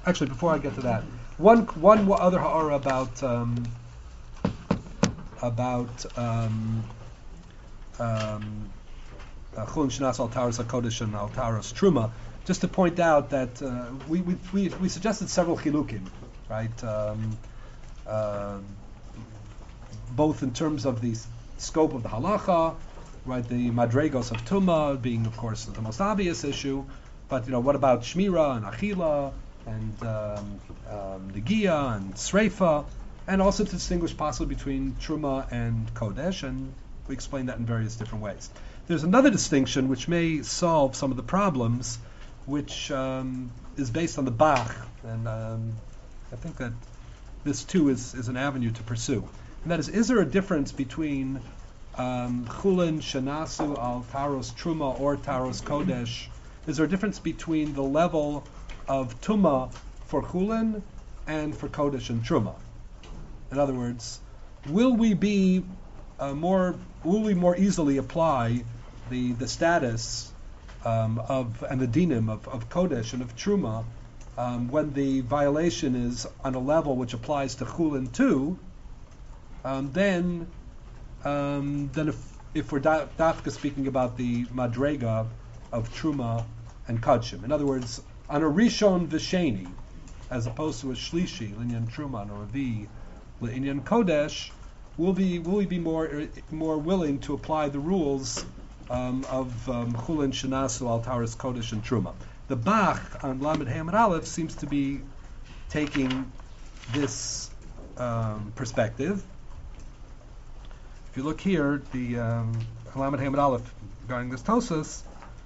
Actually, before I get to that, one other ha'ara about Chulin Shanas al Taras HaKodesh and al Taras Truma, just to point out that we suggested several chilukim, right? Both in terms of the scope of the halacha, right? The madregos of Tuma being, of course, the most obvious issue, but what about Shmira and Achila and Negia and Sreifa, and also to distinguish possibly between Truma and Kodesh, and we explained that in various different ways. There's another distinction which may solve some of the problems, which is based on the Bach, and I think that this too is an avenue to pursue. And that is there a difference between Chulin Shanasu al Taros Truma or Taros Kodesh? Is there a difference between the level of Tuma for Chulin and for Kodesh and Truma? In other words, will we more easily apply the status of and the dinim of Kodesh and of Truma when the violation is on a level which applies to Chulin too, then if we're dafka speaking about the madrega of Truma and Kodshim. In other words, on a Rishon V'Sheni, as opposed to a Shlishi, Linyan Truma, or a Revi, Linyan Kodesh, will we be more willing to apply the rules of Chulin Shanasu al Taras Kodesh and Truma? The Bach on Lamed Hey Amud Aleph seems to be taking this perspective. If you look here, the Lamed Hey Amud Aleph regarding this Tosas,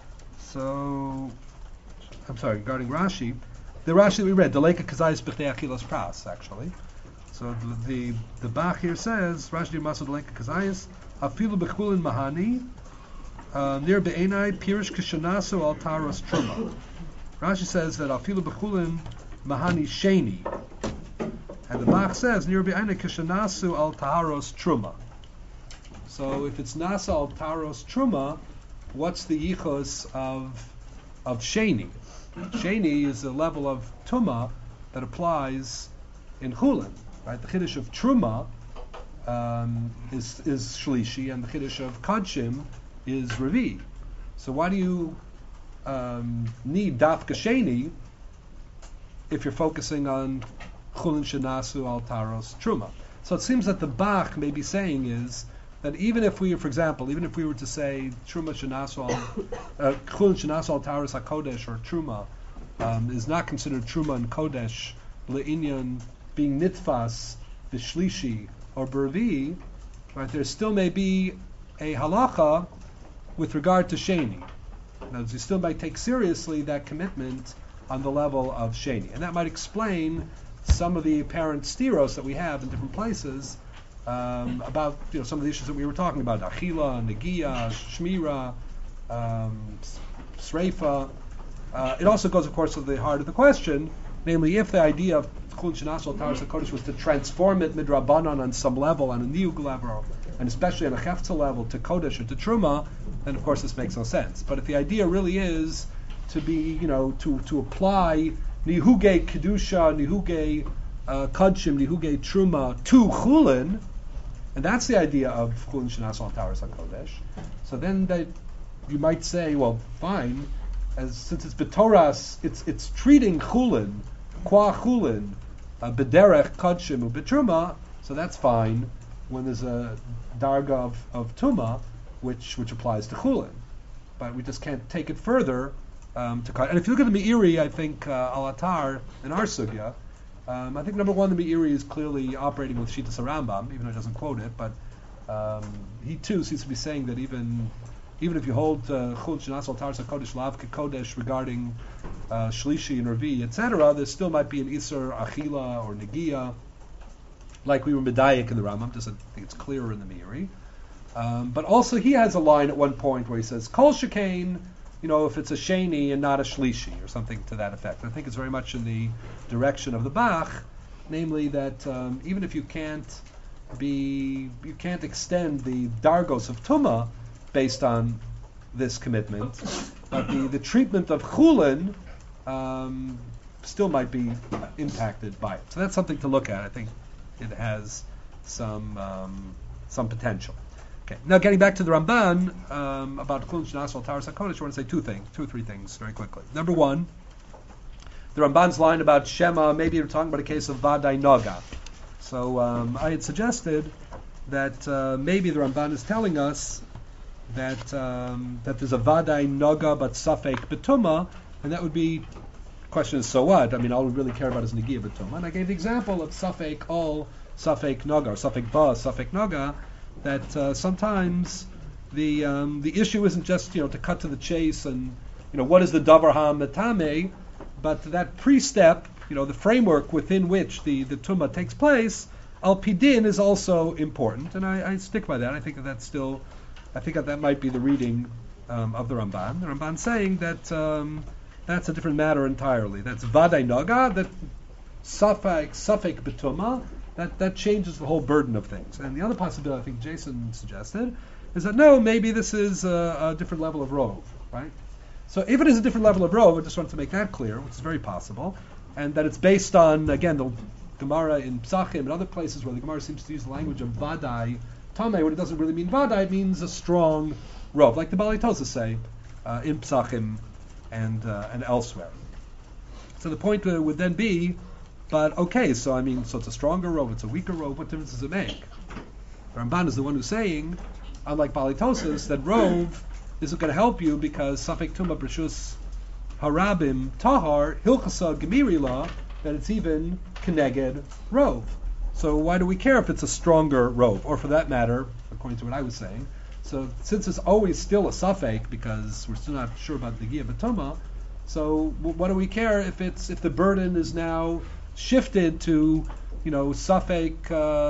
regarding Rashi, the Rashi that we read, Deleka Kazayis B'chtei Achilas Pras, actually. So the Bach here says, Rashi Maso Deleka Kazayis, Afilu B'chulin Mahani, near Be'enai Pirish Kishanasu al Taros Truma. Rashi says that Afilu B'chulin Mahani Sheni. And the Bach says, near Be'enai Kishanasu al Taros Truma. So if it's Nasa al Taros Truma, what's the yichos of Sheni? Sheni is the level of Tuma that applies in Chulin. Right? The Chiddush of Truma is Shlishi, and the Chiddush of Kodshim is Revi. So why do you need Dafka Sheni if you're focusing on Chulin Shenasu al Taros Truma? So it seems that the Bach may be saying is that even if we were to say Truma Shenasu al Chulin Shenasu al Taros HaKodesh or Truma is not considered Truma and Kodesh le'inyan being nitfas b'shlishi or b'revi, right? There still may be a halacha with regard to Sheni. In other words, you still might take seriously that commitment on the level of Sheni. And that might explain some of the apparent stiros that we have in different places about some of the issues that we were talking about, Achila, Negia, Shmira, Sreifa. It also goes, of course, to the heart of the question, namely, if the idea of Chulin Shenas al Taras HaKodesh was to transform it midrabanan on some level, on a niug level, and especially on a chefza level to Kodesh or to Truma, then of course this makes no sense. But if the idea really is to be, to apply nihuge kedusha, nihuge kodshim, nihuge Truma to Chulin, and that's the idea of Chulin Shenas al Taras HaKodesh, so then you might say, well, fine, since it's b'toras, it's treating Chulin, qua Chulin, b'derech kodshim u'b'truma, so that's fine when there's a darga of Tuma, which applies to Chulin. But we just can't take it further to cut. And if you look at the Meiri, I think Al-Atar in our sugya, I think number one, the Meiri is clearly operating with Shitas Rambam, even though he doesn't quote it, but he too seems to be saying that even if you hold Chulin Shenas al Taras HaKodesh Lav Kodesh regarding Shlishi and Revi, etc., there still might be an Isser Achila or Negia, like we were Medayik in the Rambam. Just I think it's clearer in the Meiri. But also he has a line at one point where he says, Kol Shekain, if it's a Sheni and not a Shlishi, or something to that effect. I think it's very much in the direction of the Bach, namely that even if you can't extend the Dargos of Tuma based on this commitment, but the treatment of Chulin still might be impacted by it. So that's something to look at. I think it has some potential. Okay. Now getting back to the Ramban about Chulin Shnas al Taras HaKodesh, I want to say two or three things very quickly. Number one, the Ramban's line about Shema, maybe we're talking about a case of Vadai Noga. So I had suggested that maybe the Ramban is telling us that there's a Vadai Noga but Safek Betuma, and that would be, the question is, so what? I mean, all we really care about is Negiah Betuma. And I gave the example of Safek Ol, Safek Noga, or Safek Ba, Safek Noga, that sometimes the issue isn't just, to cut to the chase and, what is the Davar HaMetame, but that pre-step, the framework within which the Tumah takes place, Al Pidin is also important, and I stick by that. I think that might be the reading of the Ramban. The Ramban saying that that's a different matter entirely. That's Vadai Naga, that Safek Betuma, that changes the whole burden of things. And the other possibility, I think Jason suggested, is that no, maybe this is a different level of Rov, right? So if it is a different level of Rov, I just want to make that clear, which is very possible, and that it's based on, again, the Gemara in Psachim and other places where the Gemara seems to use the language of Vadai Tameh, when it doesn't really mean Vadai, it means a strong Rov, like the Balei Tosas say in Psachim and elsewhere. So the point would then be, but okay, so it's a stronger Rov, it's a weaker Rov, what difference does it make? Ramban is the one who's saying, unlike Balei Tosas, that Rov isn't going to help you because Safek Tumah Brishus Harabim Tahar Hilchasa Gemiri Law, that it's even Keneged Rov. So why do we care if it's a stronger Rov? Or for that matter, according to what I was saying, so since it's always still a Safek because we're still not sure about the Gia Batuma, so what do we care if the burden is now shifted to Safek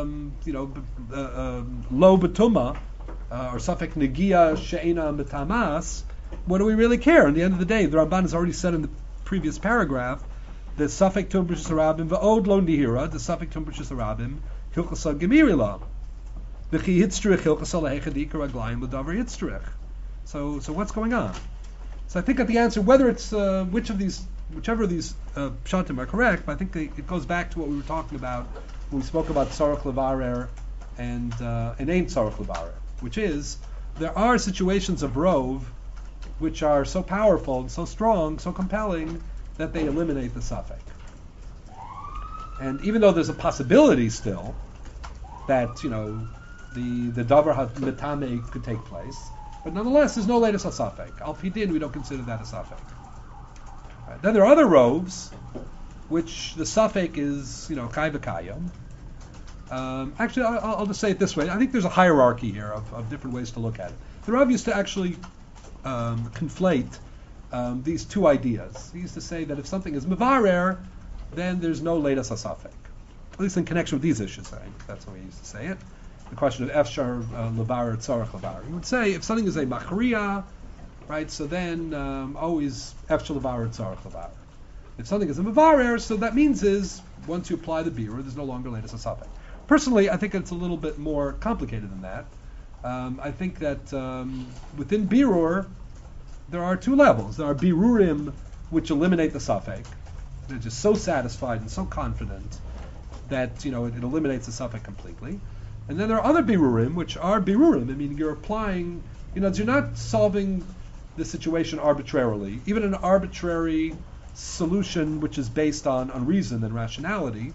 Lo Batuma or Safek Negia She'ena Metamas? What do we really care? At the end of the day, the Ramban has already said in the previous paragraph the Safek Tum Brishus Harabim Va'od Lo Nihira, the Safek Tum Brishus Harabim Hilchasa Gemiri La, V'chi Yitztrich Hilchasa Lehechadika Raglayim L'Davar Yitztrich. So what's going on? So I think that the answer, whether it's whichever of these pshatim are correct, but I think it goes back to what we were talking about when we spoke about Tzarech Levarer and Ein Tzarech Levarer, which is there are situations of Rov which are so powerful and so strong, so compelling, that they eliminate the Safek. And even though there's a possibility still that, the Davar HaMetame could take place, but nonetheless, there's no latest Safek. Al Pidin, we don't consider that a Safek. Right. Then there are other Rovs, which the Safek is, Kai V'Kayim. Actually, I'll just say it this way. I think there's a hierarchy here of different ways to look at it. The Rav used to actually conflate these two ideas. He used to say that if something is mevarer, then there's no leidas hasafek. At least in connection with these issues, I think that's the way he used to say it. The question of efshar levarer, tzarech levarer. He would say if something is a machriya, right, so then always efshar levarer, tzarech levarer. If something is a mevarer, so that means is once you apply the birur, there's no longer leidas hasafek. Personally, I think it's a little bit more complicated than that. I think that within birur, there are two levels. There are birurim which eliminate the safek. They're just so satisfied and so confident that it eliminates the safek completely. And then there are other birurim which are birurim. I mean, you're applying. You're not solving the situation arbitrarily. Even an arbitrary solution which is based on reason and rationality.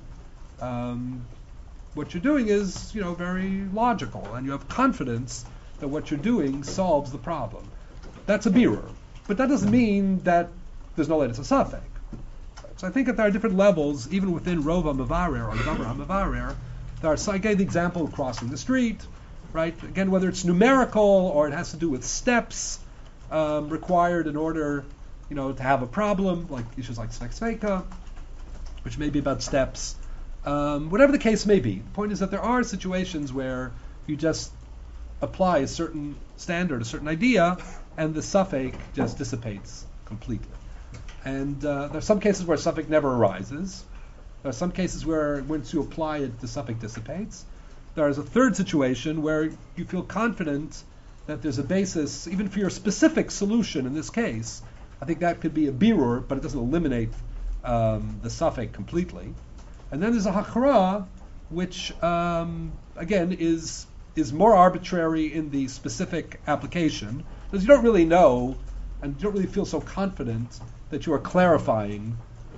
What you're doing is very logical, and you have confidence that what you're doing solves the problem. That's a birur. But that doesn't mean that there's no latest safek. So I think that there are different levels, even within Rov HaMevarer or Davar HaMevarer. So I gave the example of crossing the street, right? Again, whether it's numerical or it has to do with steps required in order, to have a problem, like issues like Sveka, which may be about steps. Whatever the case may be, the point is that there are situations where you just apply a certain standard, a certain idea, and the suffix just dissipates completely. And there are some cases where suffix never arises. There are some cases where once you apply it, the suffix dissipates. There is a third situation where you feel confident that there's a basis, even for your specific solution in this case. I think that could be a birur, but it doesn't eliminate the suffix completely. And then there's a hachra, which again is more arbitrary in the specific application, because you don't really know and you don't really feel so confident that you are clarifying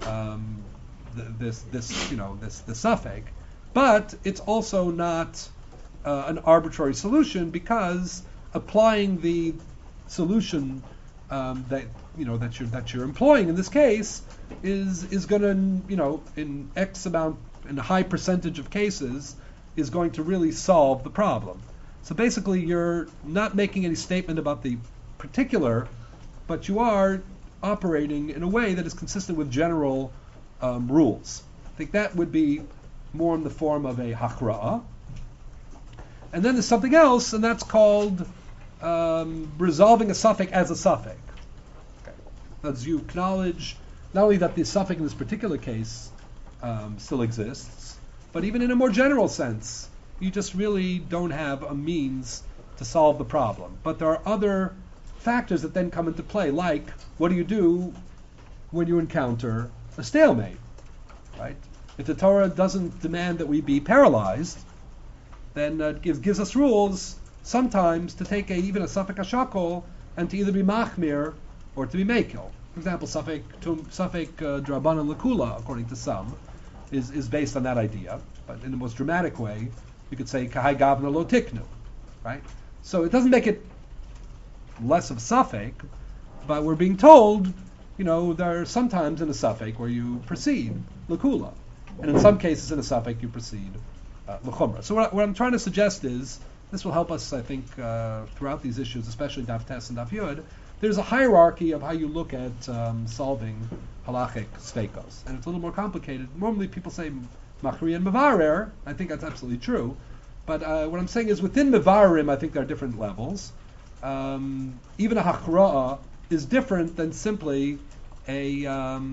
this suffix. But it's also not an arbitrary solution, because applying the solution that you're employing in this case is going to, in X amount, in a high percentage of cases, is going to really solve the problem. So basically, you're not making any statement about the particular, but you are operating in a way that is consistent with general rules. I think that would be more in the form of a hachra'ah. And then there's something else, and that's called resolving a suffix as a suffix. Okay. As you acknowledge not only that the suffix in this particular case still exists, but even in a more general sense, you just really don't have a means to solve the problem. But there are other factors that then come into play, like what do you do when you encounter a stalemate, right? If the Torah doesn't demand that we be paralyzed, then it gives us rules sometimes to take even a suffix hashakol and to either be machmir or to be mekil. For example, suffix drabanan lakula, according to some, is based on that idea. But in the most dramatic way, you could say kahai gavna lo tiknu, right? So it doesn't make it less of a suffix, but we're being told, there are sometimes in a suffix where you proceed lakula, and in some cases in a suffix you proceed l'chumra. So what I'm trying to suggest is, this will help us, I think, throughout these issues, especially Daf Tes and Daf Yud. There's a hierarchy of how you look at solving halachic sveikos, and it's a little more complicated. Normally people say machri and mevarer. I think that's absolutely true, but what I'm saying is within mevarim, I think there are different levels. Even a hachra'ah is different than simply a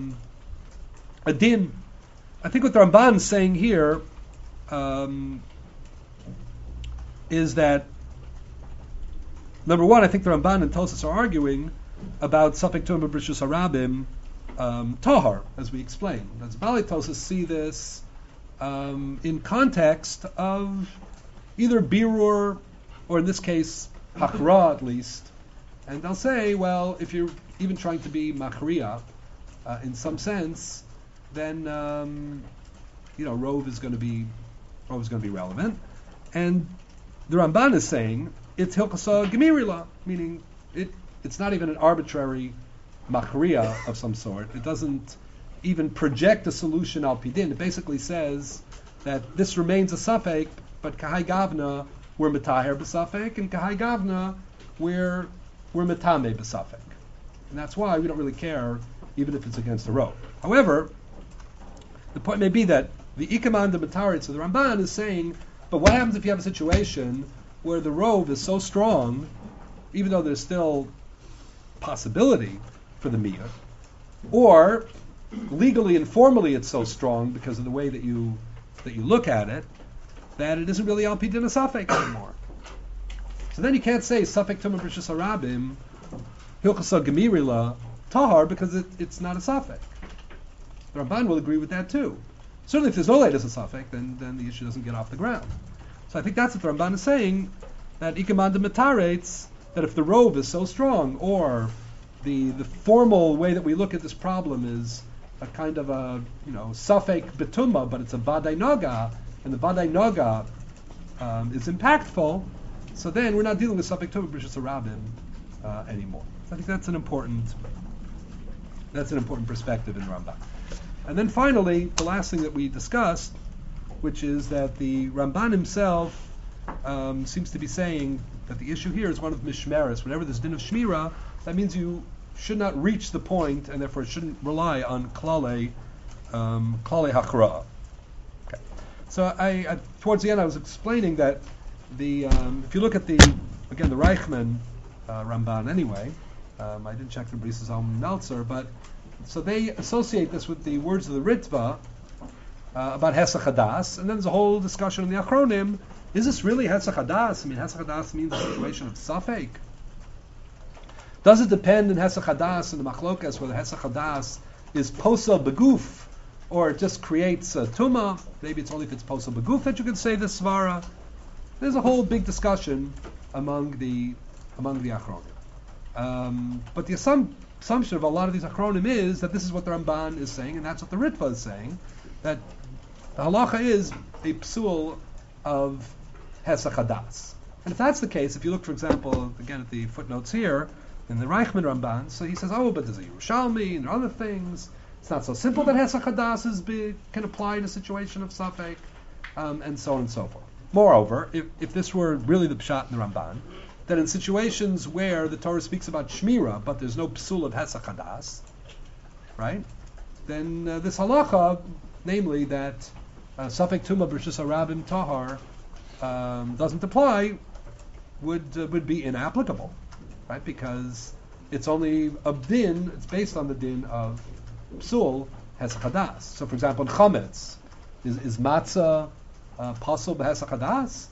din. I think what the Ramban is saying here is that, number one, I think the Ramban and Tosas are arguing about Safek Tumah B'Rishus Harabim Tahar, as we explained. As Bali Tosas see this in context of either Birur, or in this case, Hakra at least. And they'll say, well, if you're even trying to be Machriya in some sense, then Rov is going to be relevant. And the Ramban is saying it's Hilchasa Gemirila, meaning it's not even an arbitrary machriya of some sort. It doesn't even project a solution al pidin. It basically says that this remains a suffix, but kahai gavna we're metaher b'suffix, and kahai gavna we're metame b'suffix. And that's why we don't really care even if it's against the rope. However, the point may be that the ikaman de metaritz of the Ramban is saying, but what happens if you have a situation where the rove is so strong, even though there's still possibility for the miyah, or legally and formally it's so strong because of the way that you look at it, that it isn't really al pidin a suffix anymore. So then you can't say suffix tumah b'rishus harabim hilchasa gemirila tahar, because it's not a suffix. The Ramban will agree with that too. Certainly if there's no light as a suffix, then the issue doesn't get off the ground. So I think that's what the Ramban is saying, that ikaman de metaretz, that if the rove is so strong, or the formal way that we look at this problem is a kind of a suffix betumah, but it's a vaday noga, and the vaday noga is impactful, so then we're not dealing with suffix tumah b'rishus harabim anymore. So I think that's an important perspective in Ramban. And then finally, the last thing that we discussed, which is that the Ramban himself seems to be saying that the issue here is one of mishmeres. Whenever there's din of shmira, that means you should not reach the point, and therefore shouldn't rely on klale hakra. Okay. So I towards the end I was explaining that if you look at the Reichman Ramban anyway, I didn't check the Brisas Meltzer, but so they associate this with the words of the Ritva about Hesach Hadas, and then there's a whole discussion in the Achronim. Is this really Hesach Hadas? I mean, Hesach Hadas means a situation of Safek. Does it depend in Hesach Hadas and the Machlokas whether Hesach Hadas is posel beguf, or it just creates a tuma. Maybe it's only if it's posel beguf that you can say this svara. There's a whole big discussion among the achronim. But the assumption of a lot of these achronim is that this is what the Ramban is saying, and that's what the Ritva is saying, that the halacha is a psul of hesach hadas. And if that's the case, if you look, for example, again at the footnotes here, in the Reichman Ramban, so he says, oh, but there's a Yerushalmi and other things. It's not so simple that hesach hadas can apply in a situation of safek, and so on and so forth. Moreover, if this were really the pshat in the Ramban, that in situations where the Torah speaks about shmira, but there's no psul of hesach hadas, right? Then this halacha, namely that safek tuma b'rishus harabim tahar doesn't apply, would be inapplicable, right? Because it's only a din. It's based on the din of psul hesach hadas. So, for example, in chametz, is matzah pasul b'hesach hadas?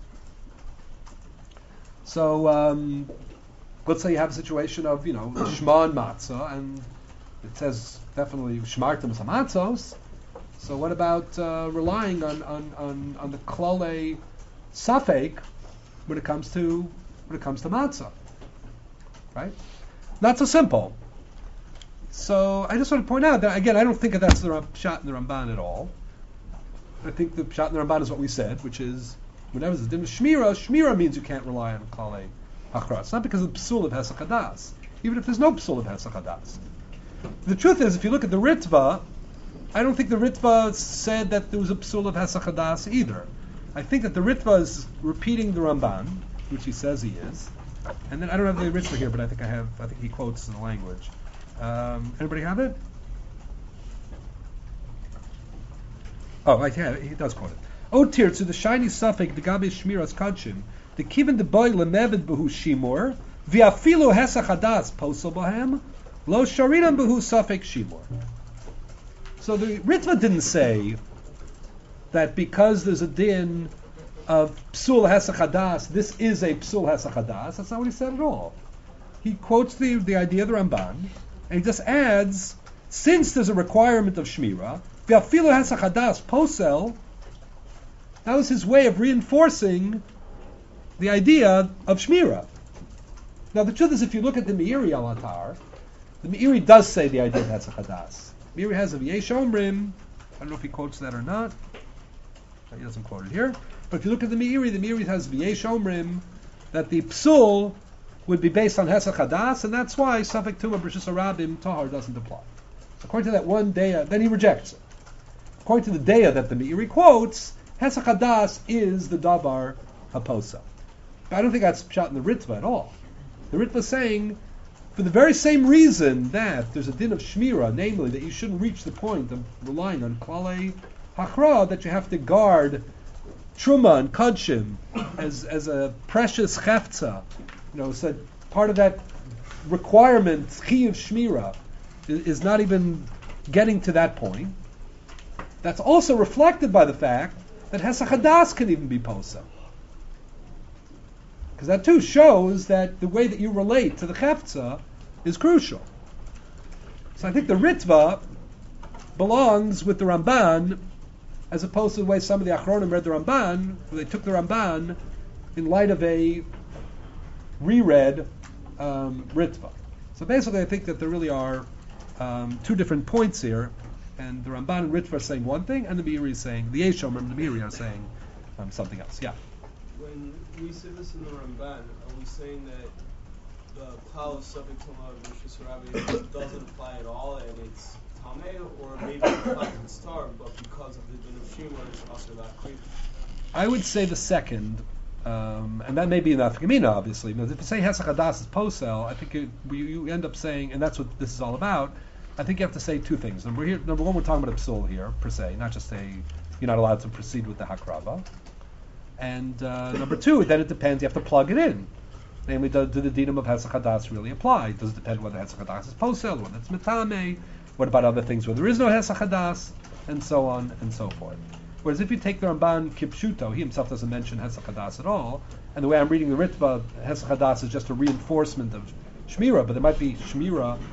So let's say you have a situation of, shma and matzah, and it says definitely shmartim hamatzos. So what about relying on the klale safek when it comes to matzah, right? Not so simple. So I just want to point out that again, I don't think that that's the pshat in the Ramban at all. I think the pshat in the Ramban is what we said, which is whenever there's a din of shmira means you can't rely on klale hachra. It's not because of the psul of hesach hadas, even if there's no psul of hesach hadas. The truth is, if you look at the Ritva, I don't think the Ritva said that there was a psul of hesach hadas either. I think that the Ritva is repeating the Ramban, which he says he is, and then I don't have the Ritva here, but I think he quotes in the language. Anybody have it? Oh, yeah, he does quote it. O tir to the shiny suffix the gabi shmiras kadshim the kiven the boy lemevid behu shimur v'afilu hesach hadas posel bahem lo sharinam behu suffix shimur. So the Ritva didn't say that because there's a din of psul hesach hadas, this is a psul hesach hadas. That's not what he said at all. He quotes the idea of the Ramban, and he just adds, since there's a requirement of shmira, v'afilu hesach hadas posel. That was his way of reinforcing the idea of shmira. Now the truth is, if you look at the Meiri al Atar, the Meiri does say the idea of hesach hadas. Meiri has a v'yesh omrim. I don't know if he quotes that or not. He doesn't quote it here. But if you look at the Meiri has v'yesh omrim that the psul would be based on hesach hadas, and that's why safek tuma b'rishus harabim tahar doesn't apply. According to that one daya, then he rejects it. According to the daya that the Meiri quotes, hesach hadas is the davar haposa. But I don't think that's pshat in the Ritva at all. The Ritva is saying, for the very same reason that there's a din of shmira, namely that you shouldn't reach the point of relying on klale hachra, that you have to guard truma and kadshim as a precious cheftza. So part of that requirement, chi of shmira, is not even getting to that point. That's also reflected by the fact that hesach hadas can even be posa. Because that too shows that the way that you relate to the cheftza is crucial. So I think the Ritva belongs with the Ramban, as opposed to the way some of the Achronim read the Ramban, where they took the Ramban in light of a reread Ritva. So basically I think that there really are two different points here, and the Ramban and Ritva are saying one thing, and the Meiri is saying, the Yeshom and the Meiri are saying something else. Yeah? When we say this in the Ramban, are we saying that the klal subject to Rishus Harabim doesn't apply at all, and it's tameh, or maybe it applies in star, but because of the din of shimur, it's also not clear? I would say the second, and that may be in the Afkamina, obviously. Because if you say hesach hadas is posel, I think you end up saying, and that's what this is all about. I think you have to say two things. Number one, we're talking about a psul here per se, not just you're not allowed to proceed with the hakrava. And number two, then it depends. You have to plug it in. Namely, do the dinam of hesach hadas really apply? Does it depend whether hesach hadas is posel, whether it's metame? What about other things where there is no hesach hadas, and so on and so forth? Whereas if you take the Ramban kipshuto, he himself doesn't mention hesach hadas at all. And the way I'm reading the Ritva, hesach hadas is just a reinforcement of shmira, but there might be shmira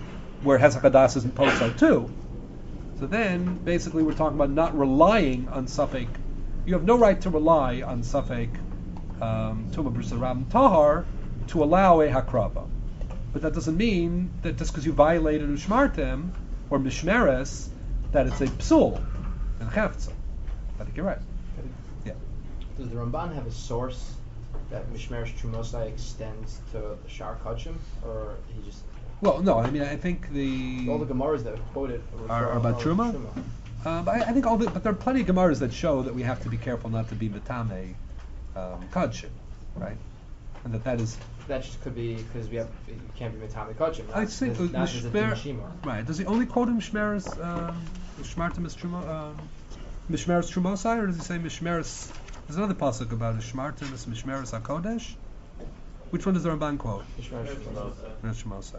where Hesach Hadas is in Posar too. So then, basically, we're talking about not relying on Safek. You have no right to rely on Safek Tumah B'Rishus Rabim Tahar to allow a Hakrava. But that doesn't mean that just because you violated Ushmartem or Mishmeres, that it's a Psul and Chefza. I think you're right. Yeah. Does the Ramban have a source that Mishmeres Trumosai extends to Shar Kachim, or he just... Well, no, I mean, I think all the Gemaras that are quoted are about Truma. But I think but there are plenty of Gemaras that show that we have to be careful not to be Metame Kachim, right? And that is... That just could be because you can't be Metame Kachim. I think right. Does he only quote him Mishmeres Shmartim Mishmeres Trumosai, or does he say Mishmeres? There's another pasuk about Shmartim Mishmeres HaKodesh. Which one does the Ramban quote? Mishmeres Trumosai.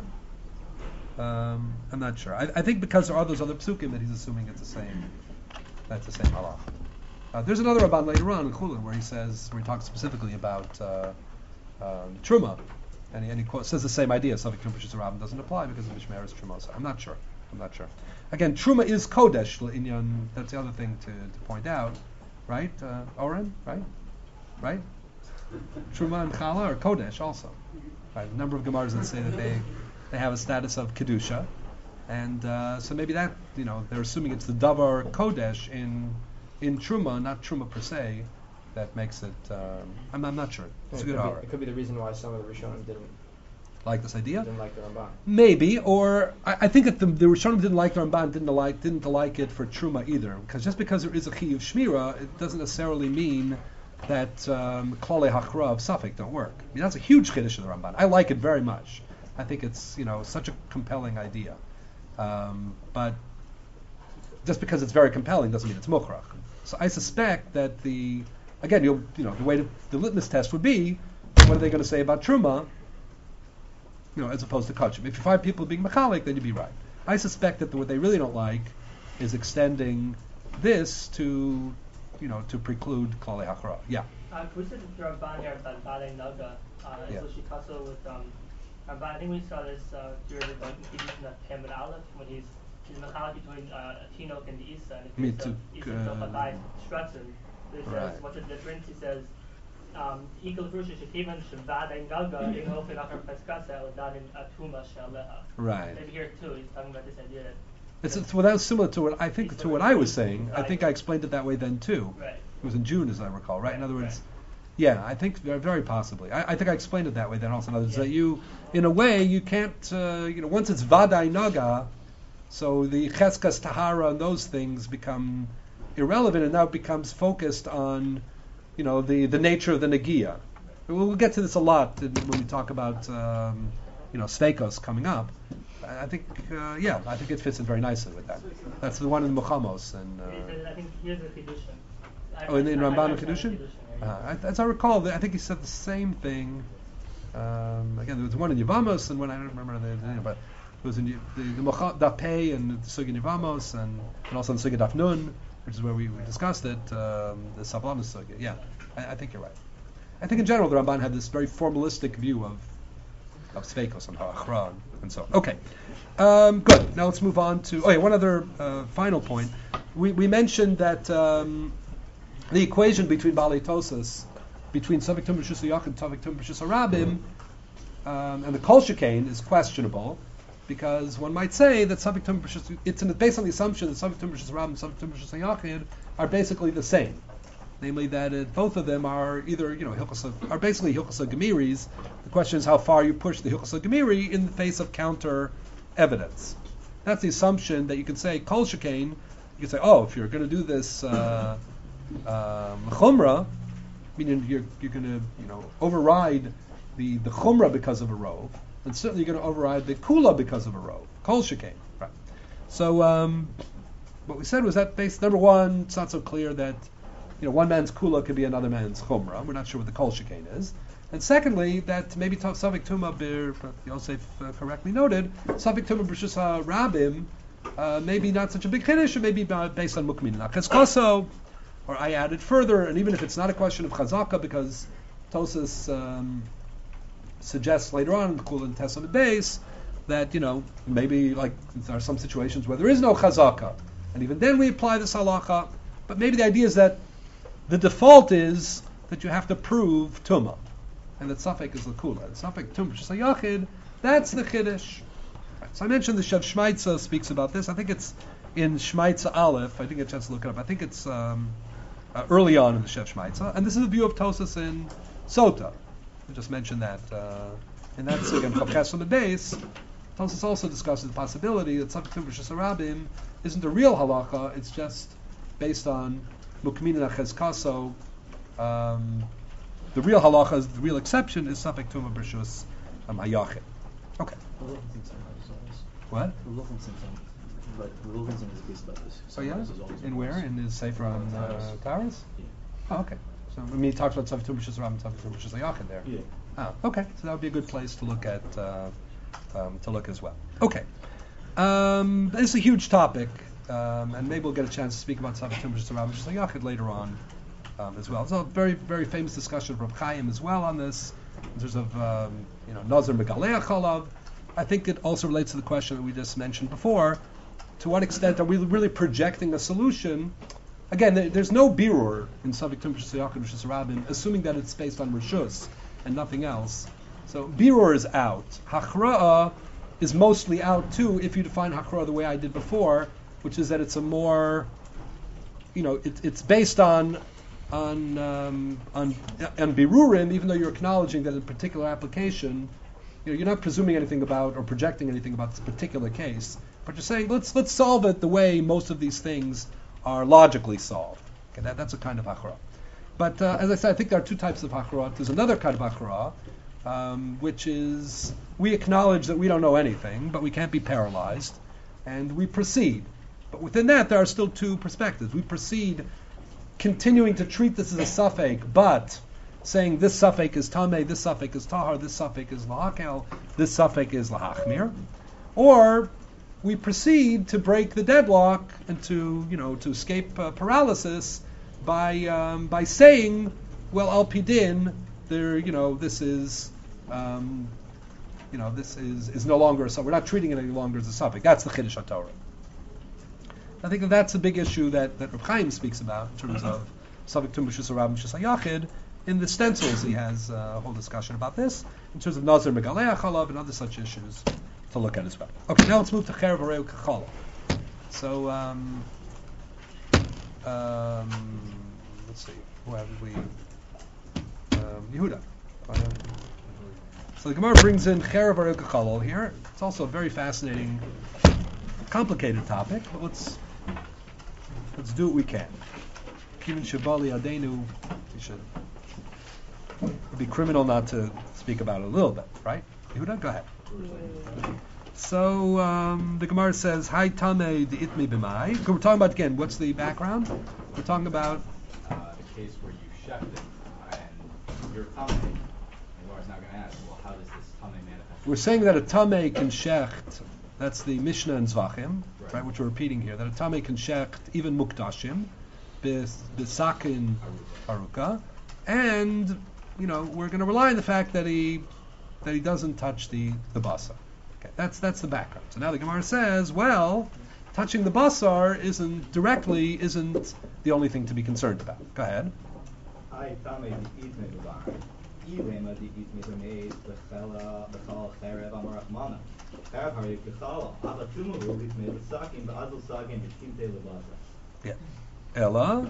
I'm not sure. I think because there are those other psukim that he's assuming it's the same. That's the same halach. There's another Ramban later on in Chulin where he talks specifically about Truma, and he says the same idea. Safek Tumah B'Rishus Rabim doesn't apply because of Mishmeres Trumosai. I'm not sure. Again, Truma is Kodesh l'inyan. That's the other thing to point out, right? Oren, right? Truma and Chala are Kodesh also. Right? A number of Gemaras that say that they have a status of Kedusha, and so maybe that they're assuming it's the Davar Kodesh in Truma, not Truma per se, that makes it. I'm not sure. It's a good hour. It could be the reason why some of the Rishonim didn't like this idea. Didn't like the Ramban. Maybe, or I think that the Rishonim didn't like the Ramban, didn't like it for Truma either. Because just because there is a Chiyuv Shmira, it doesn't necessarily mean that Klale Hachra of Safek don't work. I mean, that's a huge chiddush of the Ramban. I like it very much. I think it's such a compelling idea. But just because it's very compelling doesn't mean it's mukhrach. So I suspect that the way the litmus test would be, what are they going to say about Truma? As opposed to Kachim. If you find people being machalik, then you'd be right. I suspect that what they really don't like is extending this to preclude Klale Hachra. Yeah. Can we say the Ramban here about Bale Naga? So Shikaso with Ramban. I think we saw this during the Kedushin of Pamid Aleph when he's machalik between Tinok and the Isa. And if Isa Zochabai Shratzim, he says, what's the difference? He says, Right. Maybe here too, he's talking about this idea that that was similar to what I was saying. I think I explained it that way then too. Right. It was in June, as I recall. Right. In other words, yeah, I think very possibly. I think I explained it that way then also. In other words, that you, in a way, you can't. Once it's Vadai Naga, so the Cheskas Tahara and those things become irrelevant, and now it becomes focused on the nature of the Nagia. We'll get to this a lot when we talk about Sveikos coming up. I think it fits in very nicely with that. That's the one in the Muchamos. And I think here's the Kedushin. In Ramban and Kedushin? As I recall, I think he said the same thing. Again, there was one in Yevamos and one I don't remember the name, but it was in the Daf Pei and the Sugi Yevamos and also in Sugi Daf Nun, which is where we discussed it, the Savlanus Sugi. Yeah, I think you're right. I think in general the Ramban had this very formalistic view of Sveikos and Ha'achra and so on. Okay, good. Now let's move on to one other final point. We mentioned that the equation between Balei Tosas, between Safek Tumah B'Rishus Yachid and Safek Tumah B'Rishus Rabim, and the Kol Shekain is questionable, because one might say that Safek Tumah B'Rishus, it's based on the assumption that Safek Tumah B'Rishus Rabim and Safek Tumah B'Rishus Yachid are basically the same. Namely, that both of them are either are basically Hilchos Gemiris. The question is how far you push the Hilchos Gemiri in the face of counter evidence. That's the assumption that you can say Kol Shekain. You can say, if you're going to do this Chumrah, meaning you're going to override the Chumrah because of a rov, and certainly you're going to override the Kula because of a rov. Kol Shekain. Right. So what we said was that number one, it's not so clear that one man's Kula could be another man's Chumrah. We're not sure what the Kol Shekain is. And secondly, that maybe Safek Tumah, Yosef correctly noted, Safek Tumah B'Rishus Rabim, maybe not such a big chiddush, or maybe based on Mukmin Chazkaso, or I added further, and even if it's not a question of Chazaka, because Tosas suggests later on in the Kula and Tesam Beis that, maybe like there are some situations where there is no chazaka, and even then we apply this halacha. But maybe the idea is that the default is that you have to prove tumah, and that safek is lakula. Safek tumah just a yachid. That's the chiddush. Right. So I mentioned the Shev Shmaitza speaks about this. I think it's in Shmaitza Aleph. I think I chance to look it up. I think it's early on in the Shev Shmaitza, and this is the view of Tosas in Sota. I just mentioned that in that again Chavches on the base. Tosas also discusses the possibility that Safek tumah b'shus harabim isn't a real halacha. It's just based on mukminin achezkaso. The real halacha, the real exception, is Safek tumah b'shus hayachid. Okay. What? But Wilkinson is based about this. Oh yeah? In where? In his Sefer on Taurus? Yeah. Oh, okay. So he talks about Safek tumah b'shus harabim, Safek tumah b'shus hayachid there. Yeah. Oh, okay. So that would be a good place to look at, as well. Okay. This is a huge topic, and maybe we'll get a chance to speak about Safek tumah b'shus harabim, b'shus hayachid later on as well. So a very, very famous discussion from Chaim as well on this, in terms of Nazir Megalei Chalav. I think it also relates to the question that we just mentioned before. To what extent are we really projecting a solution? Again, there's no birur in Safek tumah b'shus hayachid b'shus harabim, assuming that it's based on reshus and nothing else. So birur is out. Hachra'ah is mostly out too, if you define hachra'ah the way I did before, which is that it's a more, it's based on birurim, even though you're acknowledging that in a particular application, you're not presuming anything about or projecting anything about this particular case, but you're saying let's solve it the way most of these things are logically solved. Okay, that's a kind of hachra'ah. But as I said, I think there are two types of hachra'ah. There's another kind of hachra'ah, which is we acknowledge that we don't know anything, but we can't be paralyzed, and we proceed. But within that, there are still two perspectives. We proceed continuing to treat this as a safek, but saying this safek is tameh, this safek is tahar, this safek is lahakel, this safek is lahachmir, or we proceed to break the deadlock and to escape paralysis by saying, well, al pidin, this is no longer a safek. We're not treating it any longer as a safek. That's the Chiddush HaTorah. I think that's a big issue that Reb Chaim speaks about in terms of Safek tumah b'shus harabim b'shus hayachid. In the stencils, he has a whole discussion about this in terms of Nazir Megalei Chalav and other such issues to look at as well. Okay, now let's move to Cherev Hareu K'Cholov. So, let's see, who have we? Yehuda. So the Gemara brings in Cherev Hareu K'Cholov here. It's also a very fascinating, complicated topic, but let's do what we can. Kimin Shabali Adenu, it'd be criminal not to speak about it a little bit, right? Yehuda, go ahead. So the Gemara says, "Hi Tameh the Itmi b'mai." We're talking about again. What's the background? We're talking about the case where you shecht it and you're Tameh. And Gemara's not going to ask, well, how does this Tameh manifest? We're saying that a Tameh can shecht. That's the Mishnah in Zvachim, right? Which we're repeating here. That a Tameh can shecht even Muktashim, b'sakin Haruka, and we're going to rely on the fact that he doesn't touch the basar. Okay, that's the background. So now the Gemara says, well, touching the basar isn't the only thing to be concerned about. Go ahead. Yeah. Ella.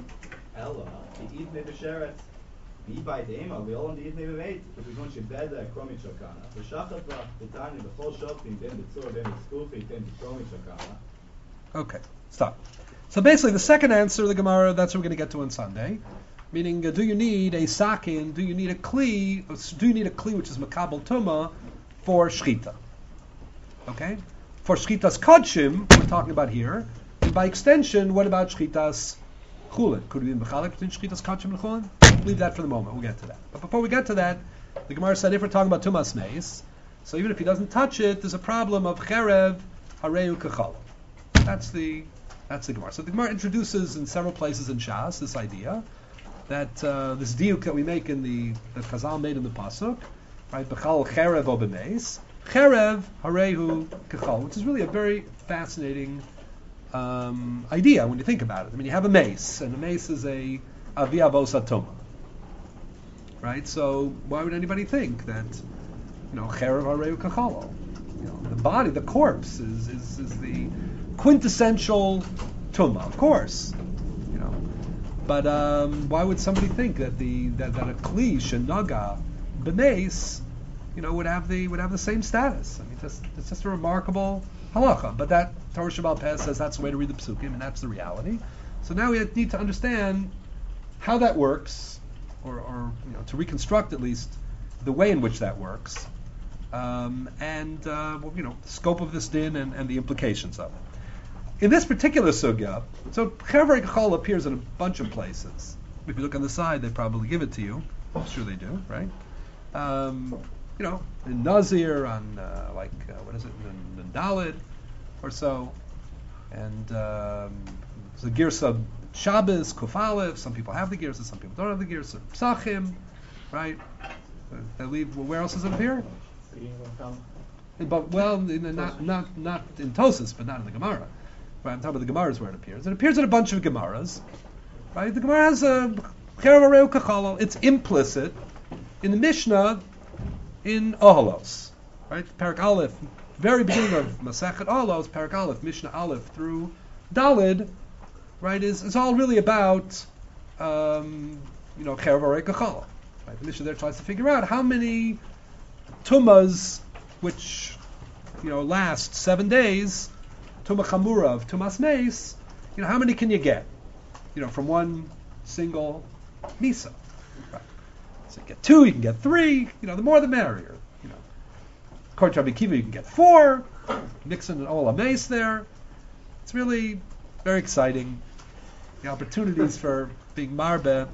Wie bei dem, wir wollen die nicht mehr das ist uns beide kommt schon kann. Wir schaffen da getan in der Vorschau in dem Bezug dem Stufe in dem kommt schon kann. Okay, stop. So basically the second answer of the Gemara, that's what we're going to get to on Sunday. Meaning, do you need a sakin, do you need a kli which is makabel tuma for shchita? Okay? For shchitas kodshim, we're talking about here, and by extension, what about shchitas chulin? Could we be mechalek between shchitas kodshim and chulin? Leave that for the moment. We'll get to that. But before we get to that, the Gemara said if we're talking about tumas meis, so even if he doesn't touch it, there's a problem of cherev hareu k'cholov. That's the Gemara. So the Gemara introduces in several places in Shas this idea that this diuk that we make that Chazal made in the pasuk, right? B'chal cherev o b'meis, Cherev harehu kechal, which is really a very fascinating idea when you think about it. I mean, you have a mace, and a mace is a aviyavos atoma, right? So why would anybody think that, cherev harehu kechalo? The body, the corpse, is the quintessential tuma, of course. But why would somebody think that that a kli shenaga b'meis, would have the same status? I mean, it's just a remarkable halacha. But that Torah Shabbal Peh says that's the way to read the psukim, and that's the reality. So now we need to understand how that works, or to reconstruct at least the way in which that works, and the scope of this din and the implications of it. In this particular sugya, so Cherev Kechal appears in a bunch of places. If you look on the side, they probably give it to you. I'm sure they do, right? In Nazir, on what is it, in Dalit or so, and the Girsa Shabbos, Kuf Aleph. Some people have the Girsa, some people don't have the Girsa. Psachim, right? They leave. Where else does it appear? But not in Tosas, but not in the Gemara. Right, I'm talking about the Gemaras where it appears. It appears in a bunch of Gemaras. Right? The Gemara has a Cherev harehu kechal. It's implicit in the Mishnah in Oholos. Right? Parak Aleph, very beginning of Masechet Oholos, Parak Aleph, Mishnah Aleph through Dalid, right, is all really about Cherev harehu kechal. Right? The Mishnah there tries to figure out how many tumas which last 7 days, Tumah Chamura of Tumas Meis, how many can you get? From one single Misa. Right. So you get 2, you can get 3, the more the merrier. According to Rabbi Kiva, you can get 4, mix in an Ola Meis there. It's really very exciting. The opportunities for being Marbe,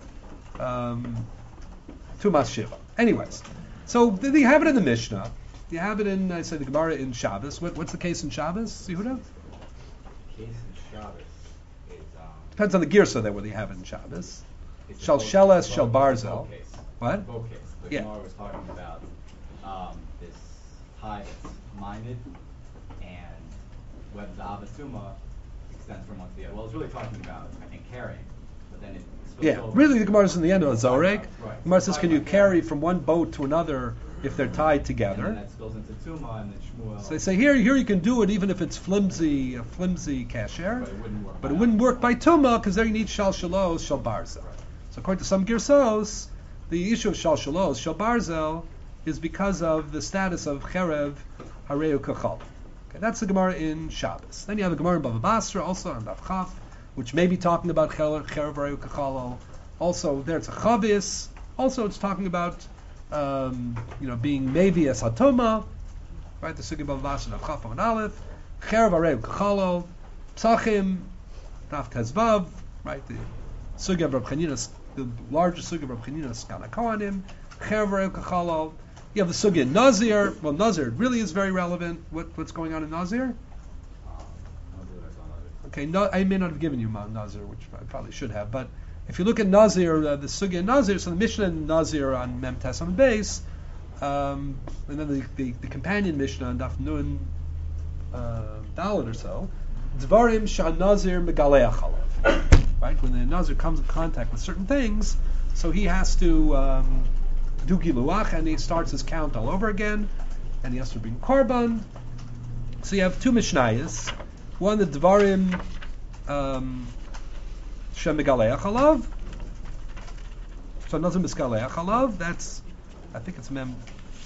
Tumas Shiva. Anyways, so you have it in the Mishnah. You have it in, I say, the Gemara in Shabbos. What's the case in Shabbos, Yehuda? Case in Shabbos is Depends on the girsa there, whether you have it in Shabbos. it's a Shal vote- Sheles, Shal vote- Barzel. vote case. What? Vote case. The Yeah. Gemara was talking about this tie that's minded and whether the Avatuma extends from one to the other. Well, it's really talking about, I think, carrying, but then it spills Yeah, over. really the Gemara is in the end of the Zorek. Right. Gemara says, can you carry from one boat to another if they're tied And together? then that spills into Tuma and then Shmuel. So they say here you can do it even if it's a flimsy kasher, But it wouldn't work. but it wouldn't work by Tuma because there you need Shal Shalos, Shal Barzel. So according to some Girsos, the issue of Shal Shalos, Shal Barzel is because of the status of Cherev harehu kechal. Okay, that's the Gemara in Shabbos. Then you have the Gemara in Bava Basra, also on Daf Chaf, which may be talking about Cherev harehu kechal. Also, there it's a Chavis. Also, it's talking about being Mevi as Hatoma, right? The Sugi Bava Basra, Daf Chaf and Aleph, Cherev harehu kechal, Psachim, Daf Tezvav, right? The Sugi of Reb Chanina, the largest Sugi of Reb Chanina, Skana Kohanim, Cherev harehu kechal. You have the sugya in Nazir. Well, Nazir really is very relevant. What's going on in Nazir? Okay, I may not have given you Mount Nazir, which I probably should have. But if you look at Nazir, the sugya in Nazir, so the Mishnah in Nazir on Mem Tes on base, and then the companion Mishnah on Daf Nun Dalet or so, Dvarim Shah Nazir Megaleach Alav. Right, when the Nazir comes in contact with certain things, so he has to do giluach, and he starts his count all over again, and he has to bring korban. So you have two mishnayos. One, the dvarim shemigaleach alav. So nazir miskaleach alav. That's, I think it's mem.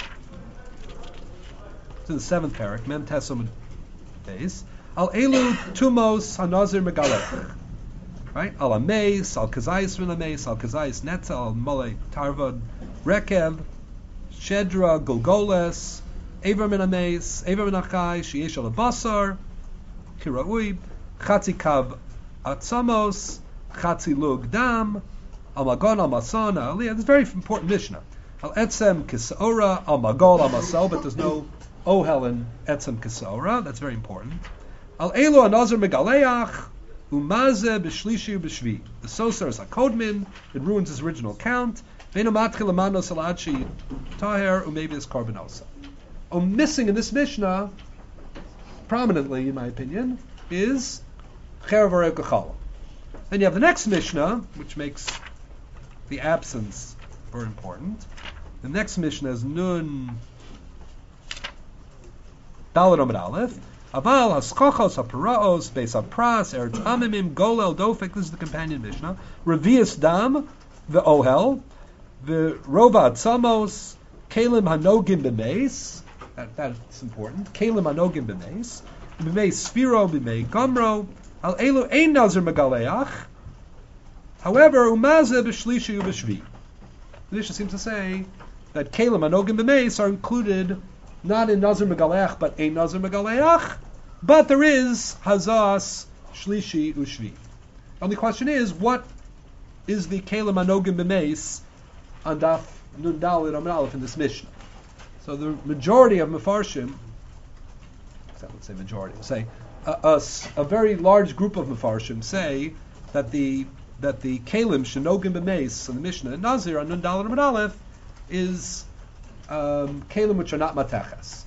It's in the 7th parak, mem tesum days. Al elu tumos hanazir megaleach. Right? Al ameis, al kazayis min ameis, al kazayis netza, al malay tarvad. Rekev, Shedra, Golgoles, Ever min Ameis, Ever min Achai, Sheyesh al Basar, Kiraui, Chatzi Kav Atzamos, Chatzi Lug Dam, Al Magon Al Mason, Aliyah. This is a very important Mishnah. Al Etzem Kisaora, Al Magol Al Masol, but there's no Ohel in Etzem Kisaora. That's very important. Al Elo Anazir Megaleach, Umaze B'Shlishi B'Shvi. The Sosar is a Kodmin. It ruins his original count. All missing in this Mishnah, prominently in my opinion, is Cherev Arei Kachala. Then you have the next Mishnah, which makes the absence very important. The next Mishnah is Nun Daled Amud Aleph. Aval haskachos haparaos beis hapras eretz amimim golel dofek. This is the companion Mishnah. Revius dam the ohel the rova atzamos kalim hanogim b'meis. That's important. Kalim hanogim b'meis. B'meis sfiro b'mei gamro. Al elu ein nazir megaleach. However, umaze b'shlishi u'b'shvi. The Mishnah seems to say that kalim hanogim b'meis are included not in Nazir Megaleach, but a Nazir Megaleach, but there is Hazas, Shlishi, Ushvi. Only question is, what is the Kalim Anogim B'meis on Daf Nun Daled Amud Aleph in this Mishnah? So the majority of Mefarshim, I would say majority, say a very large group of Mefarshim say that the Kalim Shenogim B'meis in the Mishnah, Nazir on Nun Daled Amud Aleph, is kalim which are not matachas.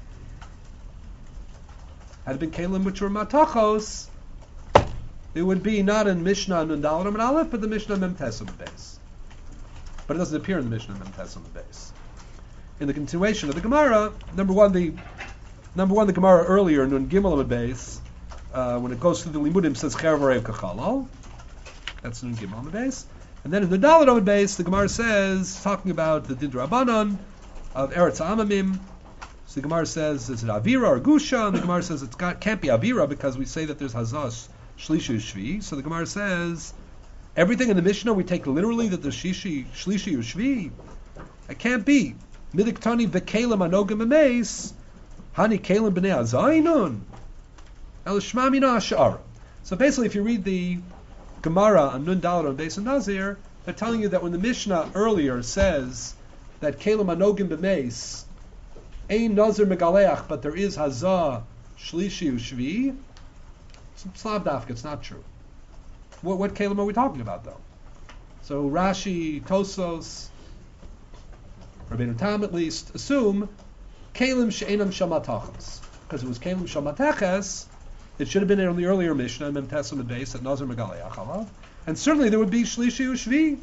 Had it been kalim which were matachos, it would be not in Mishnah Nun Daled Amud Aleph, but the Mishnah Mem Tes Amud Beis. But it doesn't appear in the Mishnah Mem Tes Amud Beis. In the continuation of the Gemara, number one, the Gemara earlier in Nun Gimel Amud Beis, when it goes through the Limudim, says Cherev Arei Kachalal. That's Nun Gimel Amud Beis. And then in the Daled Amud Beis, the Gemara says, talking about the Din Rabbanan of Eretz Amamim. So the Gemara says, is it Avira or Gusha? And the Gemara says it can't be Avira because we say that there's Hazas, Shlishi, Shvi. So the Gemara says, everything in the Mishnah we take literally that there's Shlishi, Shvi. It can't be. Midiktani v'kelim anogim emeis, hani kelim b'nei azaynun, el shma mina ashara. So basically, if you read the Gemara on Nun Daled on Beis and Nazir, they're telling you that when the Mishnah earlier says that Kalim Anogim B'meis Ein Nazir Megaleach, but there is Hazah Shlishi Ushvi, Slav Dafka, it's not true. What Kalim are we talking about though? So Rashi, Tosos, Rabbeinu Tam at least, assume Kalim She'enam Shamatachas. Because it was Kalim Shamatachas, it should have been in the earlier Mishnah, Mem Tes Amud Beis, at Nazir Megaleach alav. And certainly there would be Shlishi Ushvi.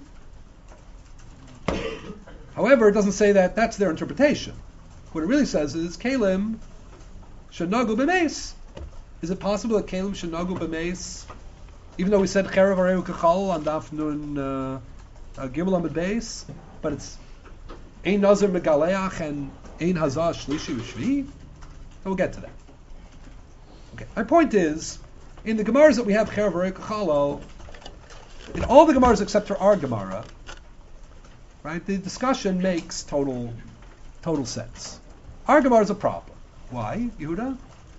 However, it doesn't say that that's their interpretation. What it really says is Kalim Shenagu B'meis. Is it possible that Kalim Shenagu B'meis, even though we said Cherev Arei Kachal on Daf Nun Gimel Amud Beis, but it's Ein Nazir Megaleach and Ein Hazah Shlishi Ushvi? So we'll get to that. Okay. My point is, in the Gemaras that we have Cherev Arei Kachal, in all the Gemaras except for our Gemara, right, the discussion makes total sense. Our Gemara is a problem. Why, Yehuda?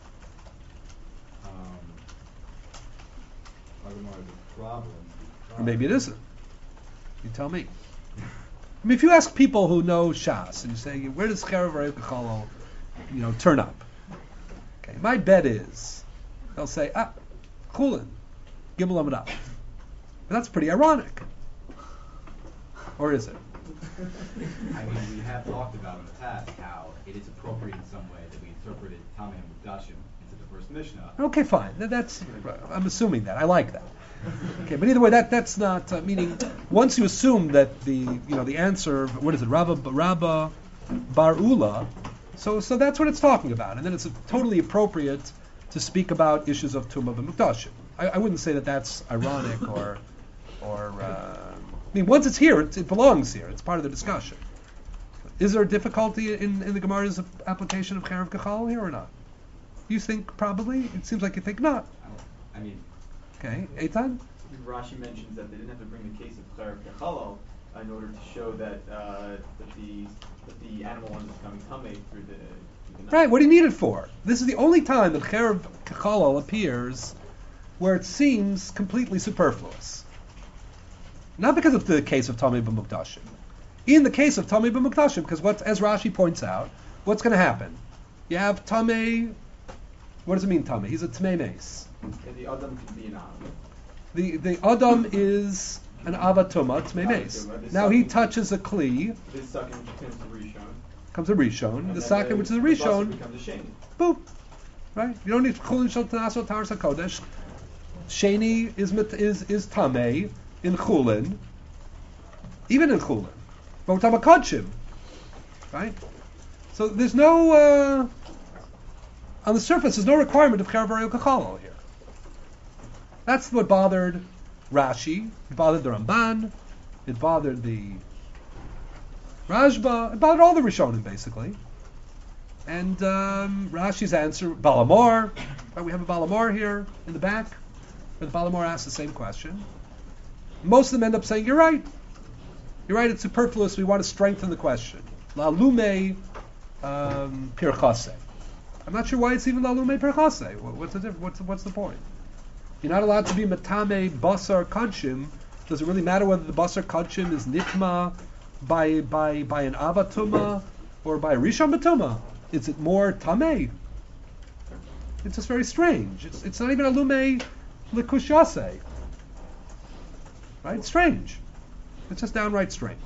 Our Gemara is a problem. Or maybe it isn't. You tell me. I mean, if you ask people who know Shas and you say, where does Cherev Arei Kachal, turn up? Okay, my bet is they'll say, Chulin, Gimel Amud Aleph. But that's pretty ironic. Or is it? I mean, we have talked about in the past how it is appropriate in some way that we interpreted Tamei and Mukdashim into the first Mishnah. Okay, fine. I'm assuming that. I like that. Okay, but either way, that's not meaning. Once you assume that the answer, what is it, Rabba Bar Ula, so that's what it's talking about, and then it's totally appropriate to speak about issues of Tumah and Mukdashim. I wouldn't say that that's ironic or I mean, once it's here, it belongs here. It's part of the discussion. Is there a difficulty in the Gemara's application of Cherev Kachal here or not? You think probably? It seems like you think not. I mean, okay, Eitan? Rashi mentions that they didn't have to bring the case of Cherev Kachal in order to show that the animal was becoming tamei through the night. Right. What do you need it for? This is the only time that Cherev Kachal appears where it seems completely superfluous. Not because of the case of Tamei b'Mukdashim. In the case of Tamei b'Mukdashim, because as Rashi points out, what's going to happen? You have Tamei. What does it mean, Tamei? He's a Tmei Meis. And the Adam can be an Adam. The Adam is an Avatuma, Tmei Meis. Now he touches a Kli. This sucking turns to Rishon. becomes a Rishon. And The then Sakin, which is a the Basar Rishon, becomes a Sheni. boom. Right? You don't need Chulin Shel Tanaso Taras HaKodesh. Sheni is Tamei in Chulin, even in Chulin. But we're talking about Kodshim. Right? So there's no, on the surface, there's no requirement of Cherev Arei Kachalol here. That's what bothered Rashi, it bothered the Ramban, it bothered the Rashba, it bothered all the Rishonim basically. And Rashi's answer, Balamor, right, we have a Balamor here in the back, where the Balamor asks the same question. Most of them end up saying, you're right, it's superfluous, we want to strengthen the question. La lume pirchase. I'm not sure why it's even la lume pirchase. What's the point? You're not allowed to be matame basar kadshim. Does it really matter whether the basar kadshim is nitma by an avatuma or by a rishon batuma? Is it more tamei? It's just very strange. It's not even a lume likushase. Right? It's strange. It's just downright strange.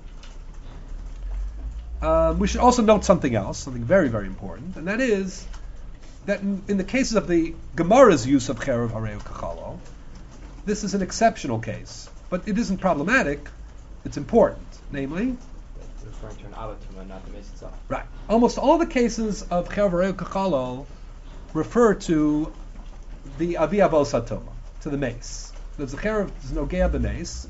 We should also note something else, something very, very important, and that is that in the cases of the Gemara's use of Cherev Harei Kachalo, this is an exceptional case, but it isn't problematic. It's important, namely, referring to an avatuma, not the mace itself. Right. Almost all the cases of Cherev Harei Kachalo refer to the Avi Avos Hatoma, to the mace. There's a Cherev is Nogea b'mace.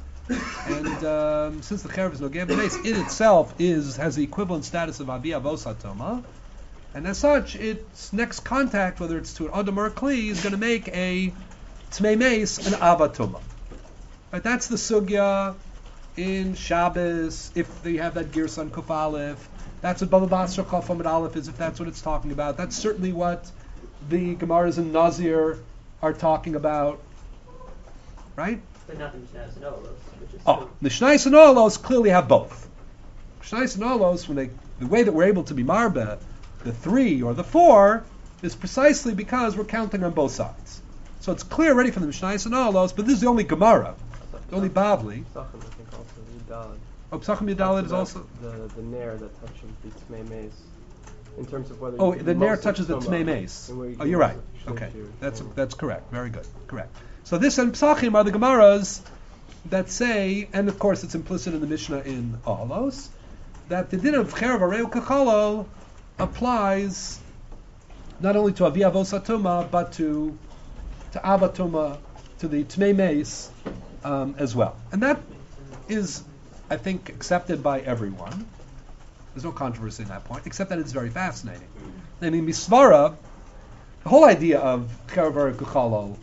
And since the Cherev is Nogea b'mace, it itself has the equivalent status of Avi Avos Hatoma, and as such, its next contact, whether it's to an Adam or a Kli, is going to make a Tmei Mace an Avatoma. Right, that's the Sugya in Shabbos, if they have that Girsan Kuf Aleph. That's what Baba Basra Chaf Amid Aleph is, if that's what it's talking about. That's certainly what the Gemaras in Nazir are talking about. Right? But not the Mishnayos and Olos, which is the Mishnayos and Olos clearly have both. Mishnayos and Olos, the way that we're able to be marbe, the 3 or the 4, is precisely because we're counting on both sides. So it's clear already from the Mishnayos and Olos, but this is the only Gemara, the only Bavli. Psachim, I think also Yudalad. Oh, Psachim Yudalad is also the nair that touches the Tmei Mace. In terms of whether the nair touches the Tmei Mace. Oh, you're right. Okay, that's correct. Very good. Correct. So this and Psachim are the Gemaras that say, and of course it's implicit in the Mishnah in Olos, that the din of Cherev Arei Kachalol applies not only to Avi Avos Hatoma, but to Avatoma, to the Tmei Mace as well. And that is, I think, accepted by everyone. There's no controversy in that point, except that it's very fascinating. And in Misvara, the whole idea of Cherev Arei Kachalol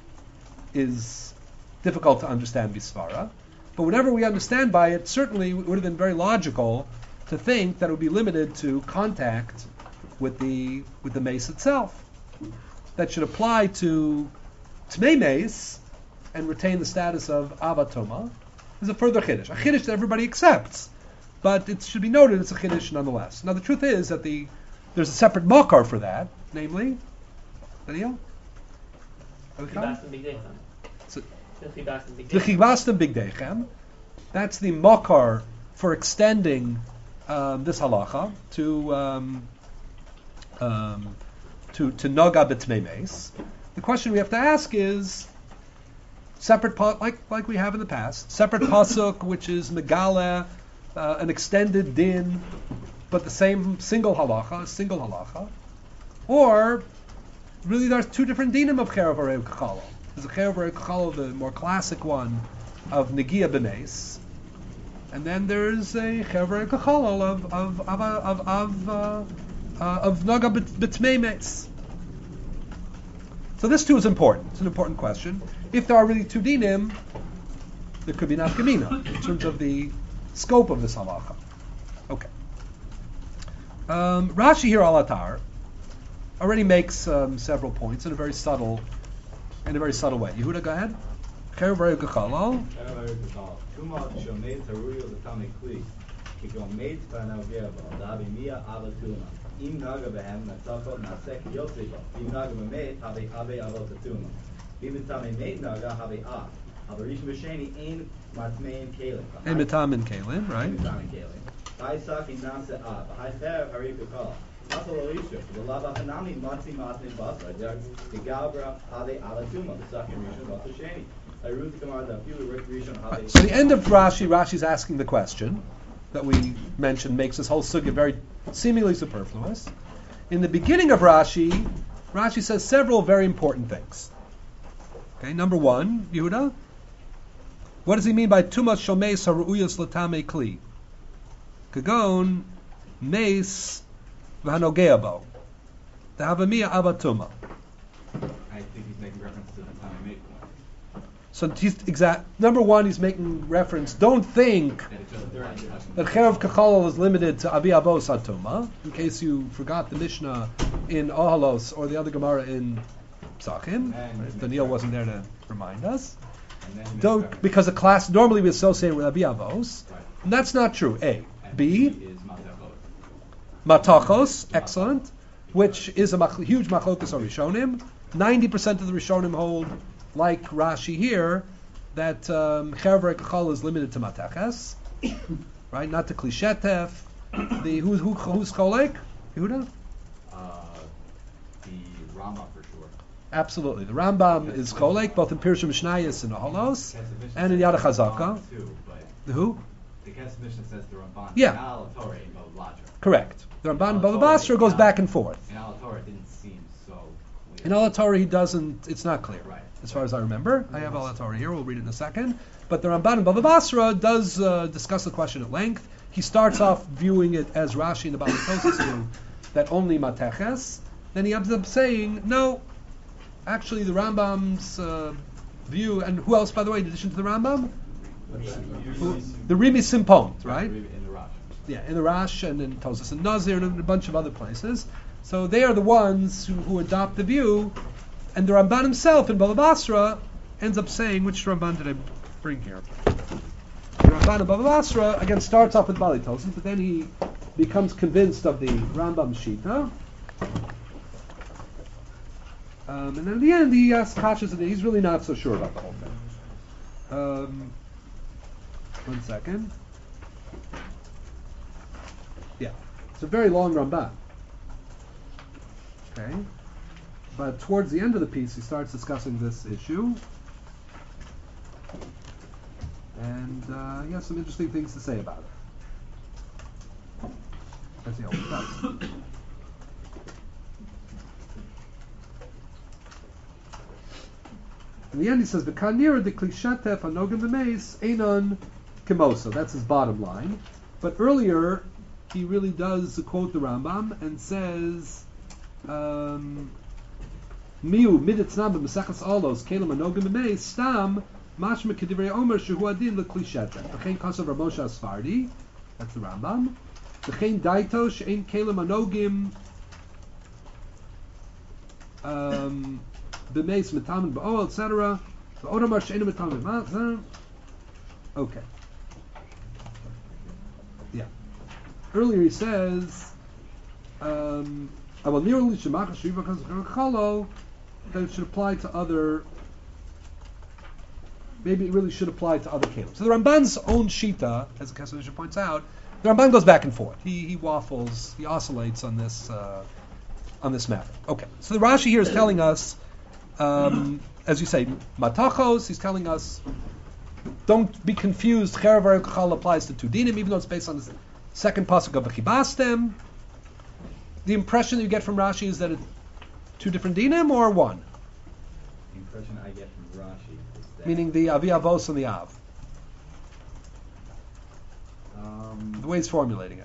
is difficult to understand Misvara, but whenever we understand by it, certainly it would have been very logical to think that it would be limited to contact with the mace itself. That should apply to Tmei Mace and retain the status of Avatoma is a further Chiddush. A Chiddush that everybody accepts, but it should be noted it's a Chiddush nonetheless. Now the truth is that there's a separate makar for that, namely, Daniel? the Chibastem Bigdeichem. That's the makar for extending this halacha to Noga B'Tmei Mace. The question we have to ask is separate, like we have in the past, separate pasuk, which is Megala, an extended din, but the same single halacha, or really there's two different dinim of Cherev Arei Kachalol. There's a Cherev Arei Kachalol, the more classic one of Negia B'Mace, and then there's a Cherev Arei Kachalol of Noga B'Tmei Mace. So this too is important. It's an important question. If there are really two dinim, there could be nafkamina in terms of the scope of this halacha. Okay. Rashi here al-Atar already makes several points in a very subtle way. Yehuda, go ahead. Cherev Arei Kachalol. Tuma shomei teruyo l'tamei kli, kigom meit v'anavgeva, davi mia avatuma. Im naga behem natzafot nasek yotziva. Im naga b'meit have avot atuma. Im b'tamei meit naga have Havarish b'sheni ein matmein kalim. Ein mitamin kalim, right? Ein mitamin kalim. Hai saki namse ab. Hai fer harikakal. Masal Elisha. The lava hanami matzi matni basa. The galbra hade alatuma. The second rishon basa sheni. Arut kamar da few rishon hade. So the end of Rashi's asking the question that we mentioned makes this whole sugya very seemingly superfluous. In the beginning of Rashi says several very important things. Okay, number one, Yehuda, what does he mean by tumas shomeis haru'uyos latame kli? Kagon meis v'hanogeabo. The havamia abatuma. I think he's making reference to the time I made one. So number one, he's making reference. Don't think That it's just direct that Cherev Kachalol is limited to Avi Avos Atuma, in case you forgot the Mishnah in Ohalos or the other Gemara in Psachim. Right? Daniel wasn't there to remind us. Don't, because the class normally we associate with Avi Avos. Right. And that's not true. A. B. is matachos. Matachos, excellent, which is a huge machlokas on Rishonim. 90% of the Rishonim hold, like Rashi here, that Cherev Kachal is limited to Matachas, right? Not to Klishetef. Who's Cholek? Yehuda? The Rama for sure. Absolutely. The Rambam is Cholek, both in Pirush Mishnayos and Ohalos, and in Yad HaChazaka. The who? The Kesef Mishnah says the Ramban. Yeah. In Al Torah in Bava Basra. Correct. The Ramban in Bava Basra goes back and forth. In Al Torah it didn't seem so clear. In Al Torah he doesn't. It's not clear. Right. As far as I remember, I have Al Torah here. We'll read it in a second. But the Ramban in Bava Basra does discuss the question at length. He starts off viewing it as Rashi and the Bali Tosas do, that only Mateches. Then he ends up saying, no, actually the Rambam's view, and who else, by the way, in addition to the Rambam? The Rimi Simpont, right? In the Rosh. Yeah, in the Rash and in Tosas and Nazir and in a bunch of other places. So they are the ones who adopt the view, and the Ramban himself in Bava Basra ends up saying, which Ramban did I bring here? The Ramban in Bava Basra, again, starts off with Bali Tosas, but then he becomes convinced of the Rambam Shita. And then in the end, he asks Kashas, and he's really not so sure about the whole thing. 1 second. Yeah, it's a very long Ramban. Okay, but towards the end of the piece, he starts discussing this issue, and he has some interesting things to say about it. As he always does. In the end, he says, "V'kanir de klishatef anogim b'meis einon kemoso." That's his bottom line. But earlier, he really does quote the Rambam and says, "Miu miditznam b'mesachas olos kelim anogim b'meis stam mashma kedivrei omer shehu adin leklishatef." V'chein kasav Ramosha Asfardi. That's the Rambam. V'chein daito she'ein kelim anogim b'meis metamin ba'ol, etc. V'odamar she'enu metamin ba'ol. Okay. Yeah. Earlier he says, that it should apply to other. Maybe it really should apply to other kelim. So the Ramban's own shita, as the Kesef points out, the Ramban goes back and forth. He waffles, he oscillates on this matter. Okay. So the Rashi here is telling us, as you say, matachos. He's telling us, don't be confused. Cherev Kachal applies to two dinim, even though it's based on the second pasuk of Bechibastem. The impression that you get from Rashi is that it's two different dinim or one? The impression I get from Rashi is that... Meaning the Avi Avos and the Av. The way he's formulating it.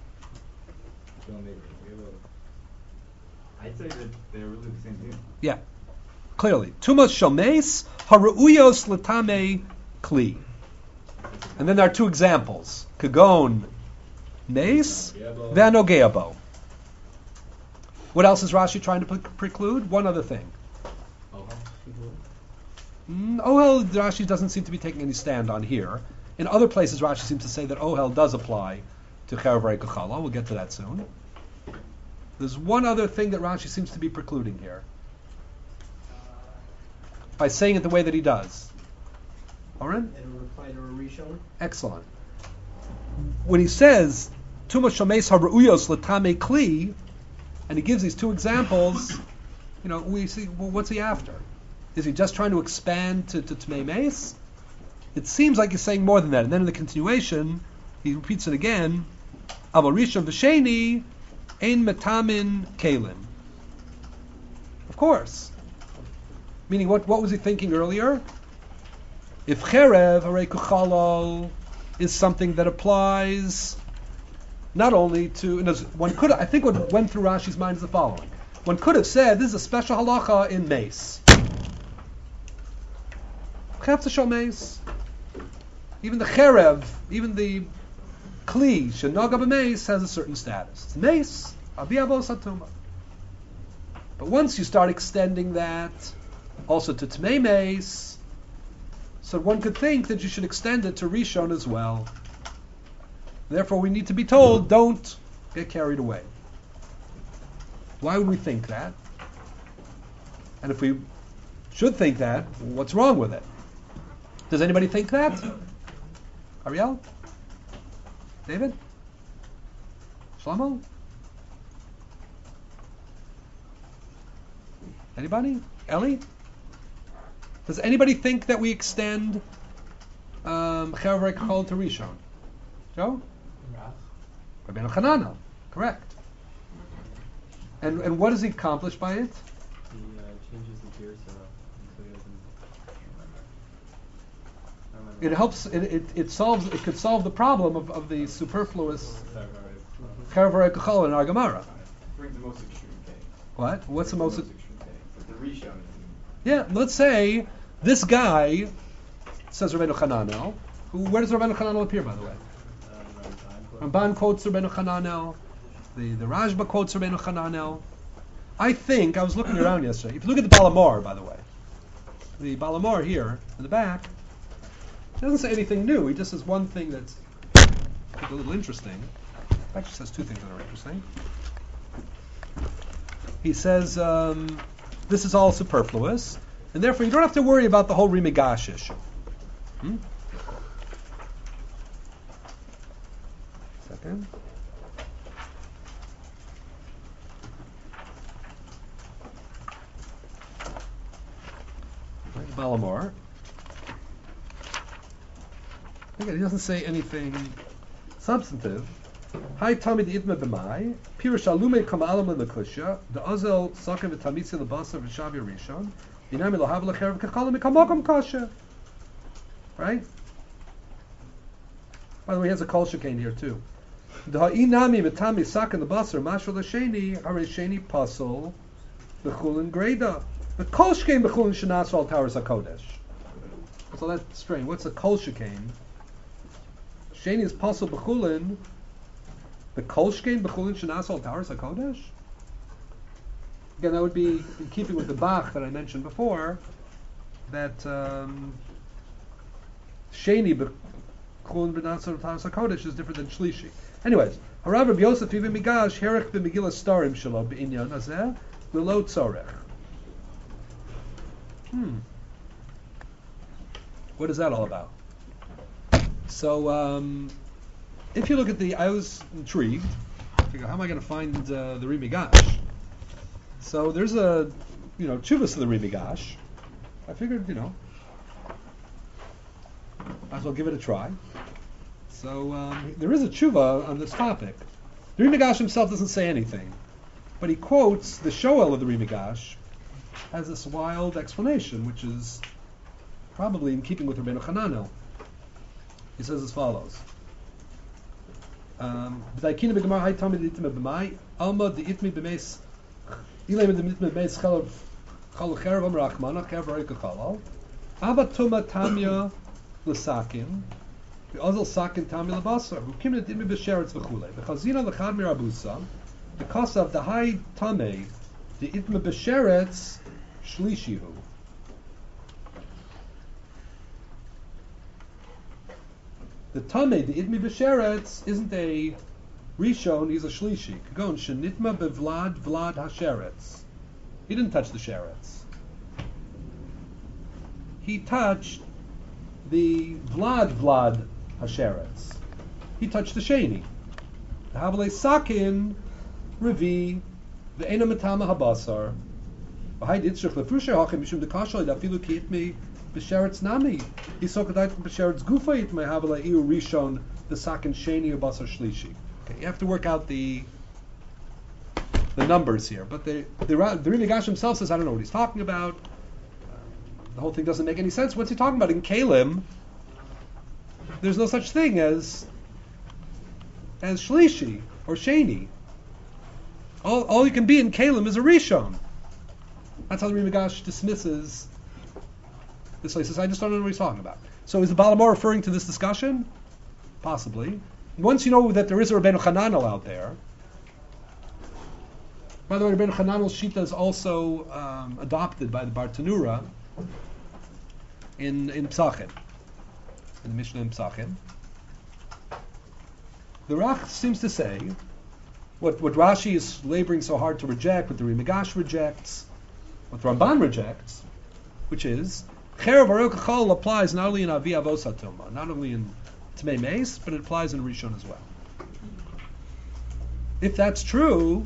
I'd say that they're really the same thing. Yeah. Clearly. Tumas shomes haru'uyos latame kli. And then there are two examples. Kagon meis v'anogeabo. What else is Rashi trying to preclude? One other thing. Ohel, Rashi doesn't seem to be taking any stand on here. In other places, Rashi seems to say that Ohel does apply to Cherev Kachala. We'll get to that soon. There's one other thing that Rashi seems to be precluding here, by saying it the way that he does. Oren? And a reply to a Rishon? Excellent. When he says Tuma Shomeis Haru'uyos Latame Kli, and he gives these two examples, we see, well, what's he after? Is he just trying to expand to Tmei Meis? It seems like he's saying more than that. And then in the continuation, he repeats it again, Aval Rishon V'Sheni Ein Metamin Kalim. Of course. Meaning, what was he thinking earlier? If Cherev Harei Kuchalo is something that applies not only to, I think what went through Rashi's mind is the following. One could have said, this is a special halacha in Mace. Chefza Shal Mace. Even the Cherev, even the Kli, Shenaga B'Mace, has a certain status. It's Mace, Abiyavo Satuma. But once you start extending that also to Tmei Mace, so one could think that you should extend it to Rishon as well. Therefore, we need to be told, don't get carried away. Why would we think that? And if we should think that, what's wrong with it? Does anybody think that? Ariel? David? Shlomo? Anybody? Ellie? Does anybody think that we extend Cherev Kol to Rishon? Joe? Rabbeinu Chananel, correct. And what does he accomplish by it? He changes the gears so he doesn't. It helps. It solves. It could solve the problem of the superfluous Cherev Kol in our Gemara. Brings the most extreme case. What? What's the most extreme case? But the Rishon is. Yeah. Let's say this guy says Rabbeinu Chananel. Where does Rabbeinu Chananel appear, by the way? Ramban quotes Rabbeinu Chananel. The Rashba quotes Rabbeinu Chananel. I think, I was looking around yesterday, if you look at the Balamor, by the way, the Balamor here, in the back, he doesn't say anything new, he just says one thing that's a little interesting. He actually says two things that are interesting. He says, this is all superfluous, and therefore you don't have to worry about the whole Rimigash issue. Second. Balamor. Again, he doesn't say anything substantive. Hi Tommy the Itma B'mai, Pirush Alume Kam Alam L'Kushya, the Ozel Sakim V'Tamitzi L'Basa V'Shavi Rishon, Dinami L'Hav L'Cherev K'Chalim K'Kamokam Kasha. Right? By the way, he has a kol shekain here too. The Ha'inami V'Tami Sakim L'Basa Mashal L'Sheni, Hare Sheni Pasol, B'Chulin Greda. The kol shekain B'Chulin Shenas Al Towers HaKodesh. So that's strange. What's a kol shekain? Sheni is Pasol B'Chulin. The kol shekain B'Chulin Shenas Al Towers HaKodesh? Again, that would be in keeping with the Bach that I mentioned before, that Sheni B'Chulin Shenas Al Towers HaKodesh is different than Shlishi. Anyways, Harav Rabbi Yosef Ibn Migash Herech B'Megillah Starim Shelo B'Inyan Azeh L'Lo Tzorech. What is that all about? So, if you look at I was intrigued. I figured, how am I going to find the Rimigash? So there's a, chuvas to the Rimigash. I figured, might as well give it a try. So there is a tshuva on this topic. The Rimigash himself doesn't say anything, but he quotes the Shoel of the Rimigash has this wild explanation, which is probably in keeping with Rabbeinu Chananel. He says as follows. He because of the high tamei, the itma b'sheretz shlishihu. The tamei, the itma b'sheretz, isn't a rishon; he's a shlishi. Kagon shenitma bevlad vlad hasheretz. He didn't touch the sheretz. He touched the vlad hasheretz. He touched the sheni. Havale sakin revi ve'ena matama habasar. V'hai ditzrich lefusha hachem mishum dekashal dafilu ki itmi b'sheretz nami. Yisokadait b'sheretz gufa itmi havale iu rishon the sakin sheni or basar shlishi. Okay, you have to work out the numbers here, but the Ri Migash himself says I don't know what he's talking about. The whole thing doesn't make any sense. What's he talking about? In Kalim, there's no such thing as shlishi or sheni. All you can be in Kalim is a rishon. That's how the Ri Migash dismisses this. He says I just don't know what he's talking about. So is the Balamor referring to this discussion? Possibly. Once you know that there is a Rabbeinu Hananel out there. By the way, Rabbeinu Hananel's Shita is also adopted by the Bartanura in Psachim, in the Mishnah in Psachim. The Rach seems to say what Rashi is laboring so hard to reject, what the Ri Migash rejects, what the Ramban rejects, which is Cherev Arel Kachal applies not only in Avi Avos HaTumah, not only in Tmei Meis, but it applies in Rishon as well. If that's true,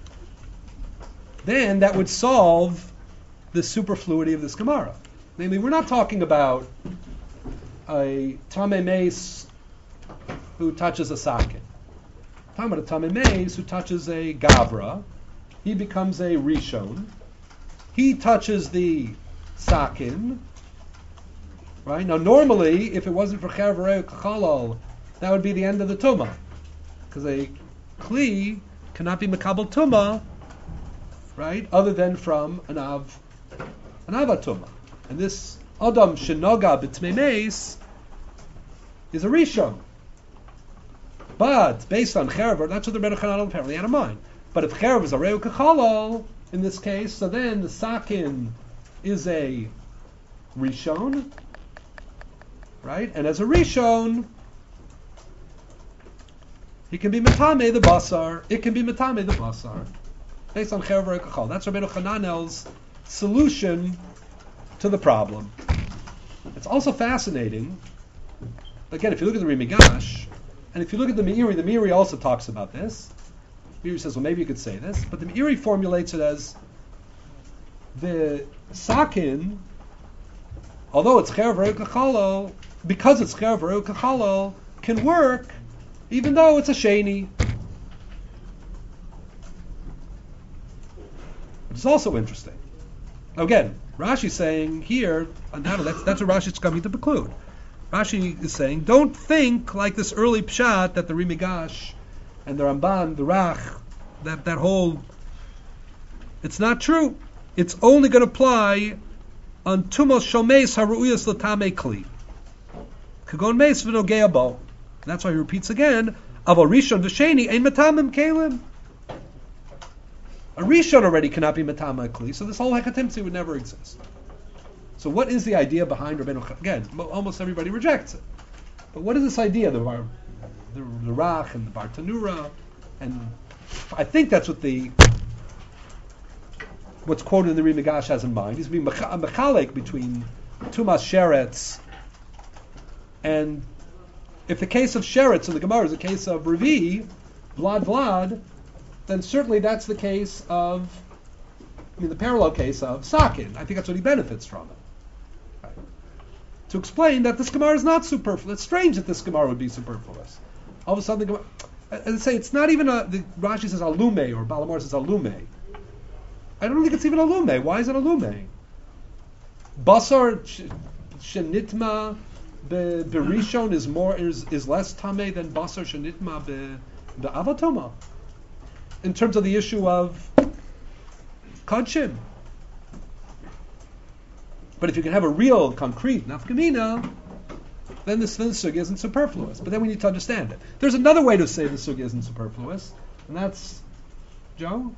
then that would solve the superfluity of this Gemara. Namely, we're not talking about a Tamei Meis who touches a Sakin. We're talking about a Tamei Meis who touches a Gavra. He becomes a Rishon. He touches the Sakin. Right? Now, normally, if it wasn't for Cherev Arel Kachalal, that would be the end of the Tumah. Because a Kli cannot be Makabel Tumah, right, other than from an Avatuma. And this Adam Shenoga B'Tmei Meis is a Rishon. But based on Cherev, that's what the Rebbe Chananel apparently had in mind. But if Cherev is a Reu Kachalal in this case, so then the Sakin is a Rishon, right? And as a Rishon, he can be Metame the Basar. It can be Metame the Basar. Based on Cherev Kachal. That's Rabbeinu Hananel's solution to the problem. It's also fascinating, again, if you look at the Ri Migash, and if you look at the Meiri also talks about this. Meiri says, well, maybe you could say this, but the Meiri formulates it as the Sakin, although it's Cherev Kachal, because it's Cherev Kachal, can work even though it's a Sheni. It's also interesting. Again, Rashi's saying here, undoubtedly, that's what Rashi's coming to preclude. Rashi is saying, don't think like this early pshat that the Ri Migash and the Ramban, the Rach, that whole, it's not true. It's only going to apply on Tumos Shomeis Haru'uyas L'Tamei Kli. Kagon Meis V'Nogea Bo. That's why he repeats again, Aval Rishon V'Sheni Ein Matamim Kalim. A Rishon already cannot be Matama Kli, so this whole Hekatimtzi would never exist. So what is the idea behind Rabbeinu? Again, almost everybody rejects it. But what is this idea? The Rach and the Bartanura, and I think that's what's quoted in the Ri Migash has in mind. He's being mechalek between Tumas Sheretz, and if the case of Sheretz in the Gemara is a case of Revi, Vlad, then certainly that's the case of, the parallel case of Sakin. I think that's what he benefits from it. Right. To explain that this Gemara is not superfluous. It's strange that this Gemara would be superfluous. All of a sudden, as I say, it's not even the Rashi says alume, or Balamor says alume. I don't think it's even alume. Why is it alume? Basar shenitma berishon is less tameh than basar shenitma be'avatoma. In terms of the issue of kodshim. But if you can have a real, concrete nafkamina, then the sugya isn't superfluous. But then we need to understand it. There's another way to say the sugya isn't superfluous, and that's, Joe?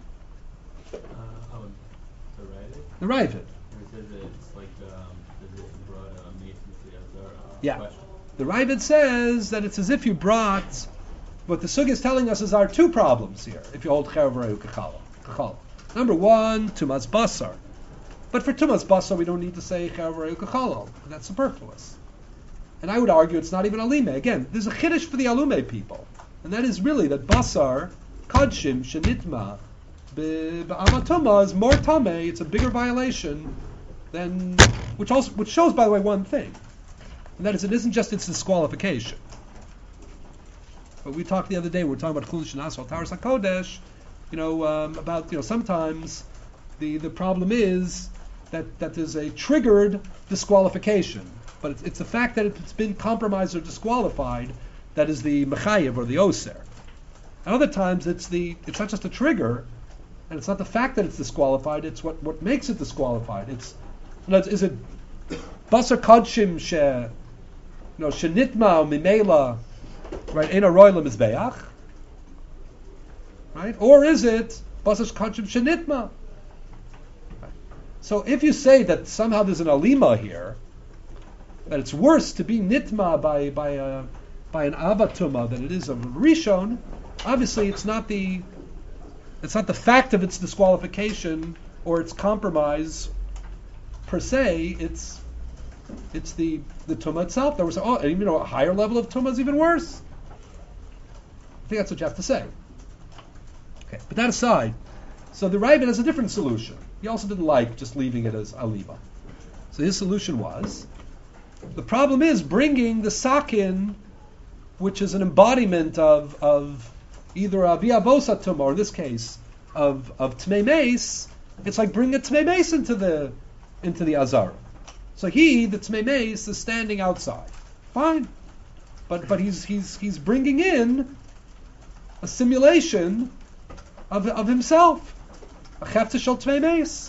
The Ravid. It says that it's like as if you brought a meat into the yeah. question. The Ravid says that it's as if you brought. What the sugya is telling us is our two problems here, if you hold Cherev Arel Kachal. Number one, Tumas Basar. But for Tumas Basar, we don't need to say Cherev Arel Kachal. That's superfluous. And I would argue it's not even Alime. Again, there's a chiddush for the Alume people. and that is really that basar kadshim shenitma b'avatuma is more tamei. It's a bigger violation than which shows, by the way, one thing, and that is it isn't just its disqualification. But we talked the other day. We were talking about Chulin Shenasal Taras HaKodesh. About sometimes the problem is that there's a triggered disqualification, but it's the fact that it's been compromised or disqualified that is the mechayev or the oser. And other times it's not just a trigger, and it's not the fact that it's disqualified. It's what makes it disqualified. Is it basar kadshim shenitma mimela, right? Ein aroy lemizbeach, right? Or is it basar kadshim shenitma? So if you say that somehow there's an alima here, that it's worse to be nitma by an avatuma than it is of a rishon, obviously it's not the fact of its disqualification or its compromise per se. It's the tuma itself. There was a higher level of tuma is even worse. I think that's what you have to say. Okay, but that aside, so the Ravid has a different solution. He also didn't like just leaving it as alima. So his solution was, the problem is bringing the sakin, which is an embodiment of either a viavosa tumah, or in this case of tmei meis. It's like bringing a tmei meis into the azara. So the tmei meis is standing outside. Fine, but he's bringing in a simulation of himself. A chefta shel tmei meis.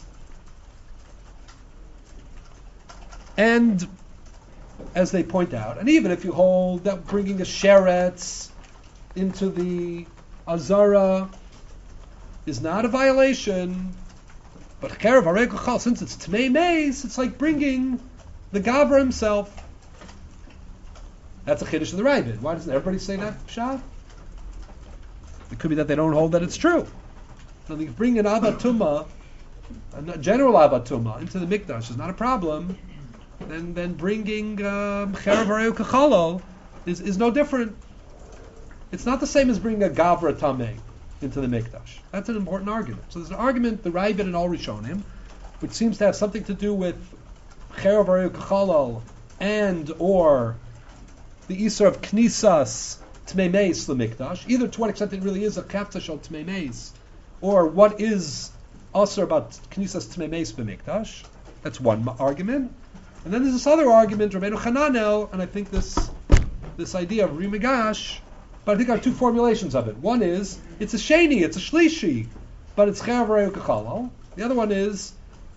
And as they point out, and even if you hold that bringing a sheretz into the azara is not a violation, but cherev harei kachal, since it's tmei meis, it's like bringing the gavra himself. That's a chiddush of the Ravid. Why doesn't everybody say that pshat? It could be that they don't hold that it's true. So they bring an abatuma, a general abatuma, into the mikdash is not a problem. Then bringing cherev harei kachalo is no different. It's not the same as bringing a gavra tamei into the mikdash. That's an important argument. So there's an argument, the Ravid and all Rishonim, which seems to have something to do with cherev harei kachalo and or the isur of knisas tmei meis lemikdash, either to what extent it really is a chefta shel tmei meis, or what is asur about knisas tmei meis b'mikdash. That's one argument. And then there's this other argument, Rabbeinu Chananel, and I think this idea of rimigash, but I think there are two formulations of it. One is, it's a sheni, it's a shlishi, but it's cherev harei kachalo. The other one is,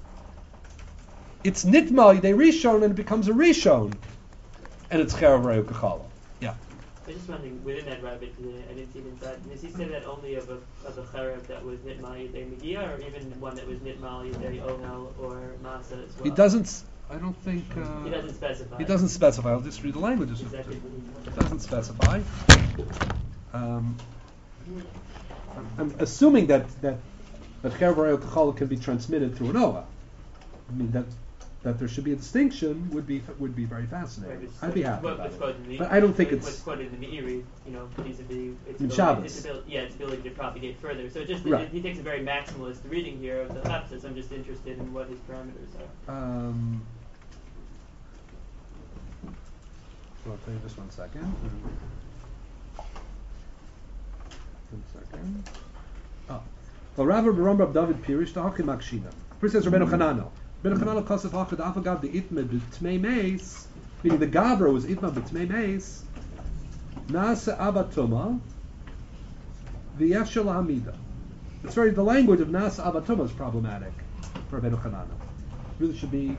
it's nitma yidei rishon, and it becomes a rishon, and it's cherev harei kachalo. Yeah. I was just wondering, within that rabbit, I didn't see it inside. Does he say that only of a cherev that was nitma yidei megia, or even one that was nitma yidei ohel or masa as well? He doesn't. I don't think. He doesn't specify. He doesn't specify. I'll just read the languages. Exactly. It doesn't specify. I'm assuming that cherev harei kachalo can be transmitted through an oah. I mean that there should be a distinction would be very fascinating. Right, I'd be happy about it. But I don't think it's what's quoted in the Meiri, vis-a-vis its ability to propagate further. So right. He takes a very maximalist reading here of the chapters. I'm just interested in what his parameters are. I'll tell you just 1 second. 1 second. The Rabbi Rambam David Pirish the Hakim Akshina. First says Rabbeinu Chananel. Rabbeinu Chananel Kosef Hachad Afagav the Itma b'Tmei Meis, meaning the Gabra was Itma b'Tmei Meis. Nasa Abatuma v'Yefshel Hamida. It's very the language of Nasa Abatuma is problematic for Rabbeinu Chananel. Really should be.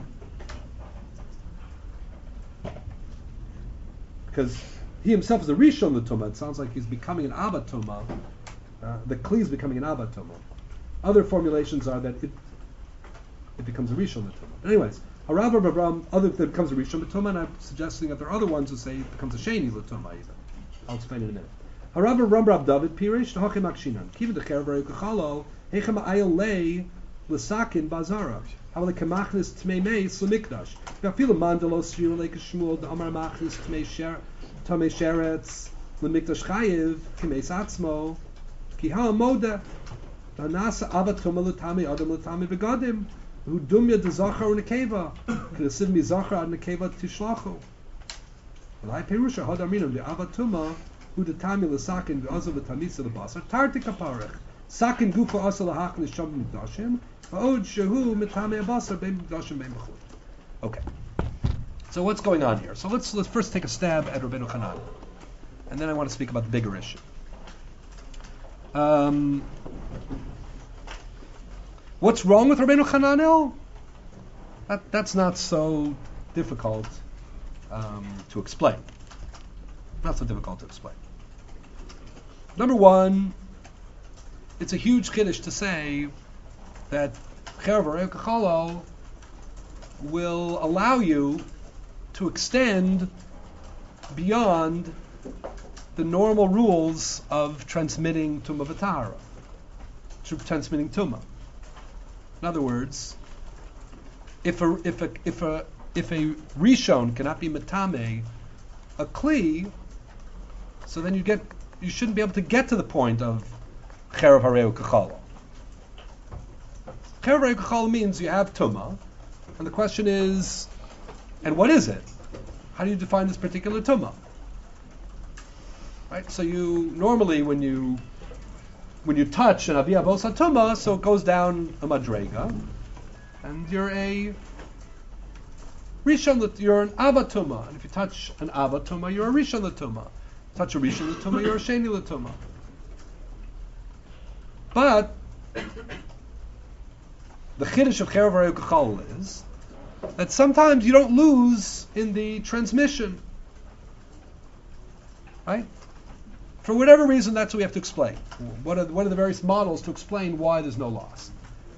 Because he himself is a Rishon L'Tumah, it sounds like he's becoming an Abba Tumah. The Kli is becoming an Abba Tumah. Other formulations are that it becomes a Rishon L'Tumah. Anyways, Harav Rabram, other than it becomes a Rishon L'Tumah, and I'm suggesting that there are other ones who say it becomes a Sheni L'Tumah even. I'll explain in a minute. Harav Rabram David Pirish Hachim Akshinan. Kiva the Cherev harei kachalo Hechem Ayel Lei L'Sakin Bazara. How the Kamachnis Tmei Meis L'Mikdash. V'afilu Mandalos Shir Leik Shmuel the Amar Machnis Tmei Sheretz Lemikdash chayiv kimeis atzmo ki ha'amoda danasa avatuma l'tami adam l'tami begadim who dumya de zachar nekeva k'nesiv mi zachar ad nekeva tishlachu. L'hai perusha hod aminim the avatuma who the tami l'sakin v'azav v'tamisa l'basar tarti kaparech sakin gufa asa l'hach l'sham mikdashim v'od shehu mitami abasar bein mikdashim bein b'chut. Okay. So what's going on here? So let's first take a stab at Rabbeinu Hanan, and then I want to speak about the bigger issue. What's wrong with Rabbeinu Hananel? That's not so difficult to explain. Not so difficult to explain. Number one, it's a huge chiddush to say that Cherev Harei Kachalo will allow you to extend beyond the normal rules of transmitting Tumah V'Tahara, transmitting Tumah. In other words, if a Rishon cannot be Metame a Kli, so then you shouldn't be able to get to the point of Cherev Harei Kachalo. Cherev Harei Kachalo means you have Tumah, and the question is, and what is it? How do you define this particular tumah? Right. So you normally when you touch an aviyah bosa tumah, so it goes down a madrega, and you're a rishon. You're an ava tumah, and if you touch an ava tumah, you're a rishon l'tumah. Touch a rishon l'tumah, you're a sheni l'tumah. But the chiddush of Cherev Harei Kachal is that sometimes you don't lose in the transmission, right? For whatever reason, that's what we have to explain. What are the various models to explain why there's no loss?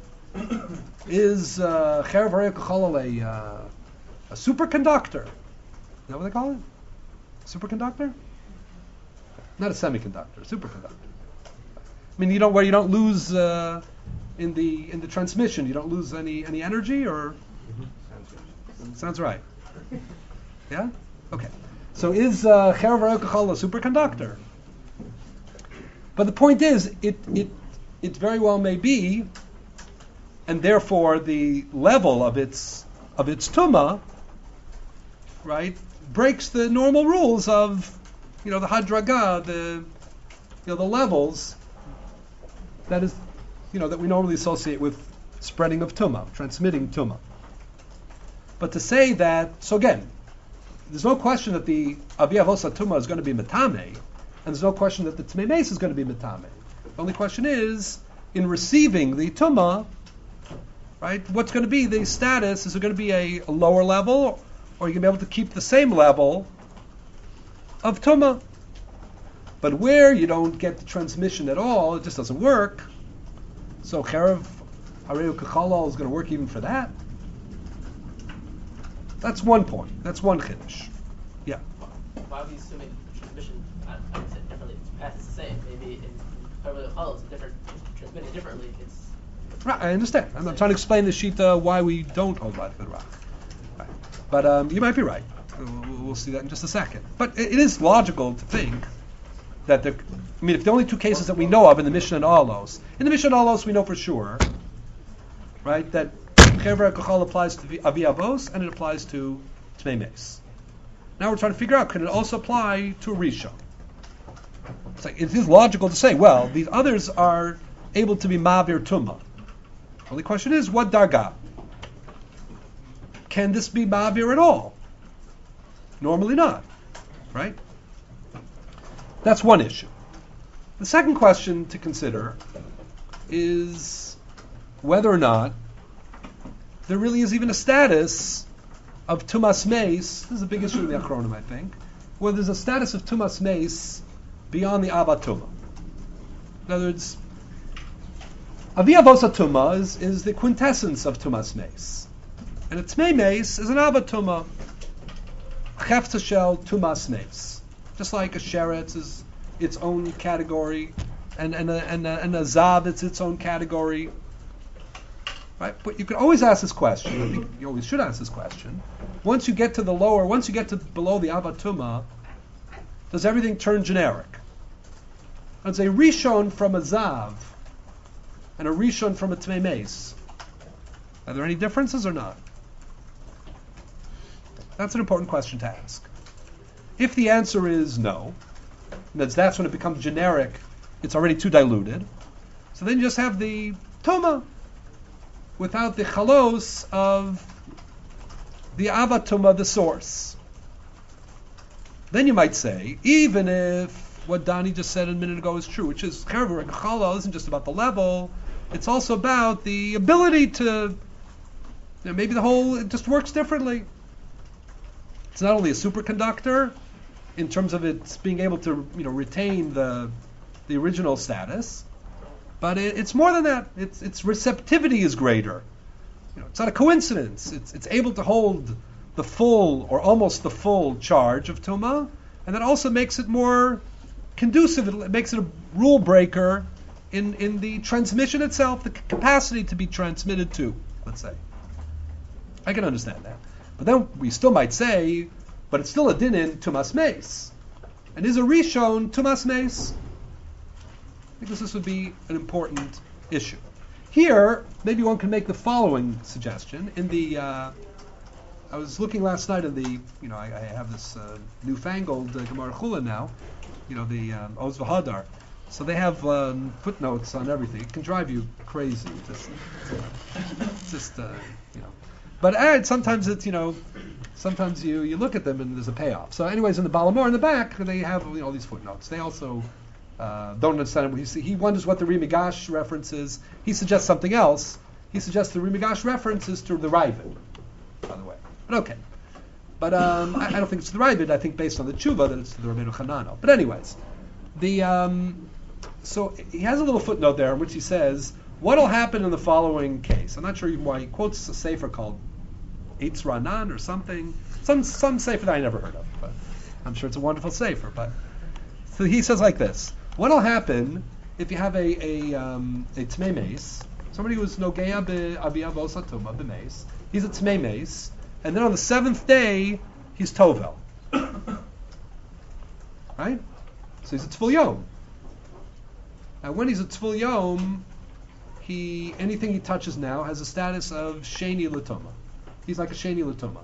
Is Cherev Harei Kachal a superconductor? Is that what they call it? Superconductor? Not a semiconductor, a superconductor. I mean, you don't lose in the transmission. You don't lose any energy, or sounds right. Yeah? Okay. So is Cherev Harei Kachal a superconductor? But the point is, it very well may be, and therefore the level of its tumah, right, breaks the normal rules of, the hadraga, the levels that is, that we normally associate with spreading of tumah, transmitting tumah. But to say that, so again, there's no question that the aviyah vosa tumah is going to be metame, and there's no question that the tmei meis is going to be metame. The only question is, in receiving the tumah, right, what's going to be the status? Is it going to be a lower level, or are you going to be able to keep the same level of tumah? But where you don't get the transmission at all, it just doesn't work. So Cherev Harei Kachal is going to work even for that. That's one point. That's one chiddush. Yeah. Why are we assuming transmission? I would say differently. It's path is the same. Maybe in Harei Kachal it's different, transmitted differently. It's right. I understand. I'm trying to explain the shita why we don't hold by the rock. Right. But you might be right. We'll see that in just a second. But it is logical to think that if the only two cases that we know of in the Mishnah and Alos, in the Mishnah and Alos we know for sure, right, that Cherev Harei Kachal applies to aviyah vos and it applies to tmei meis. Now we're trying to figure out, can it also apply to a rishon? It's like, it is logical to say, well, these others are able to be mavir tumah. The only question is, what darga? Can this be mavir at all? Normally not, right? That's one issue. The second question to consider is whether or not there really is even a status of tumas meis. This is a big issue in the Achronim, I think. Whether there's a status of tumas meis beyond the Abba Tumah. In other words, aviyah vosa tumah is the quintessence of tumas meis, and a tmei meis is an Abba Tumah. Chefza shel tumas meis. Just like a sheretz is its own category, and a zav it's its own category, right? But you can always ask this question. I think you always should ask this question. Once you get to below the Abba Tumah, does everything turn generic? It's a Rishon from a Zav and a Rishon from a Tmei Meis. Are there any differences or not? That's an important question to ask. If the answer is no, that's when it becomes generic, it's already too diluted, so then you just have the Tuma without the Chalos of the Avatuma, the source. Then you might say, even if what Donnie just said a minute ago is true, which is Chaver Chalal isn't just about the level, it's also about the ability to, maybe it just works differently. It's not only a superconductor in terms of its being able to retain the original status, but it's more than that. Its receptivity is greater. It's not a coincidence. It's able to hold the full or almost the full charge of Tuma, and that also makes it more conducive. It makes it a rule breaker in the transmission itself, the capacity to be transmitted to, let's say. I can understand that. But then we still might say, but it's still a dinin Tumas Meis. And is a Rishon Tumas Meis? I think this would be an important issue. Here, maybe one can make the following suggestion. In the, I was looking last night in the, I have this newfangled Gemara Chula now, the Oz V'Hadar. So they have footnotes on everything. It can drive you crazy. But sometimes it's, sometimes you look at them and there's a payoff. So anyways, in the Balamor in the back, they have all these footnotes. They also don't understand it. He wonders what the Rimigash reference is. He suggests something else. He suggests the Rimigash reference is to the Ravid, by the way. But okay. But I don't think it's to the Ravid. I think based on the Tshuva that it's to the Rabbeinu Chanano. But anyways, so he has a little footnote there in which he says, what'll happen in the following case? I'm not sure even why he quotes a sefer called Eitz Ranan or something. Some sefer that I never heard of, but I'm sure it's a wonderful sefer. But so he says like this: what'll happen if you have a Tmei Meis, somebody who's Nogeya be'Aviyah V'Osatuma b'Meis, he's a Tmei Meis, and then on the seventh day he's Tovel, right? So he's a Tful Yom. Now when he's a Tful Yom, anything he touches now has a status of Sheni Latoma. He's like a Sheni Latoma.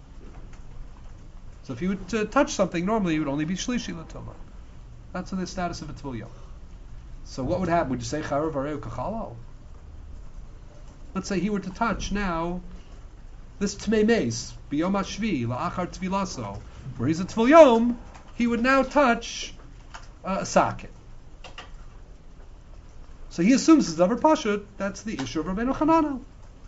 So if you would touch something, normally it would only be Shlishi Latoma. That's the status of a Tful Yom. So what would happen? Would you say Charav Areu Kachalo? Let's say he were to touch now this Tmei Meis, B'Yom HaShvi, La'achar Tvilaso, where he's a Tful Yom, he would now touch a socket. So he assumes it's Davar Pashut, that's the issue of Rabbeinu Chananel.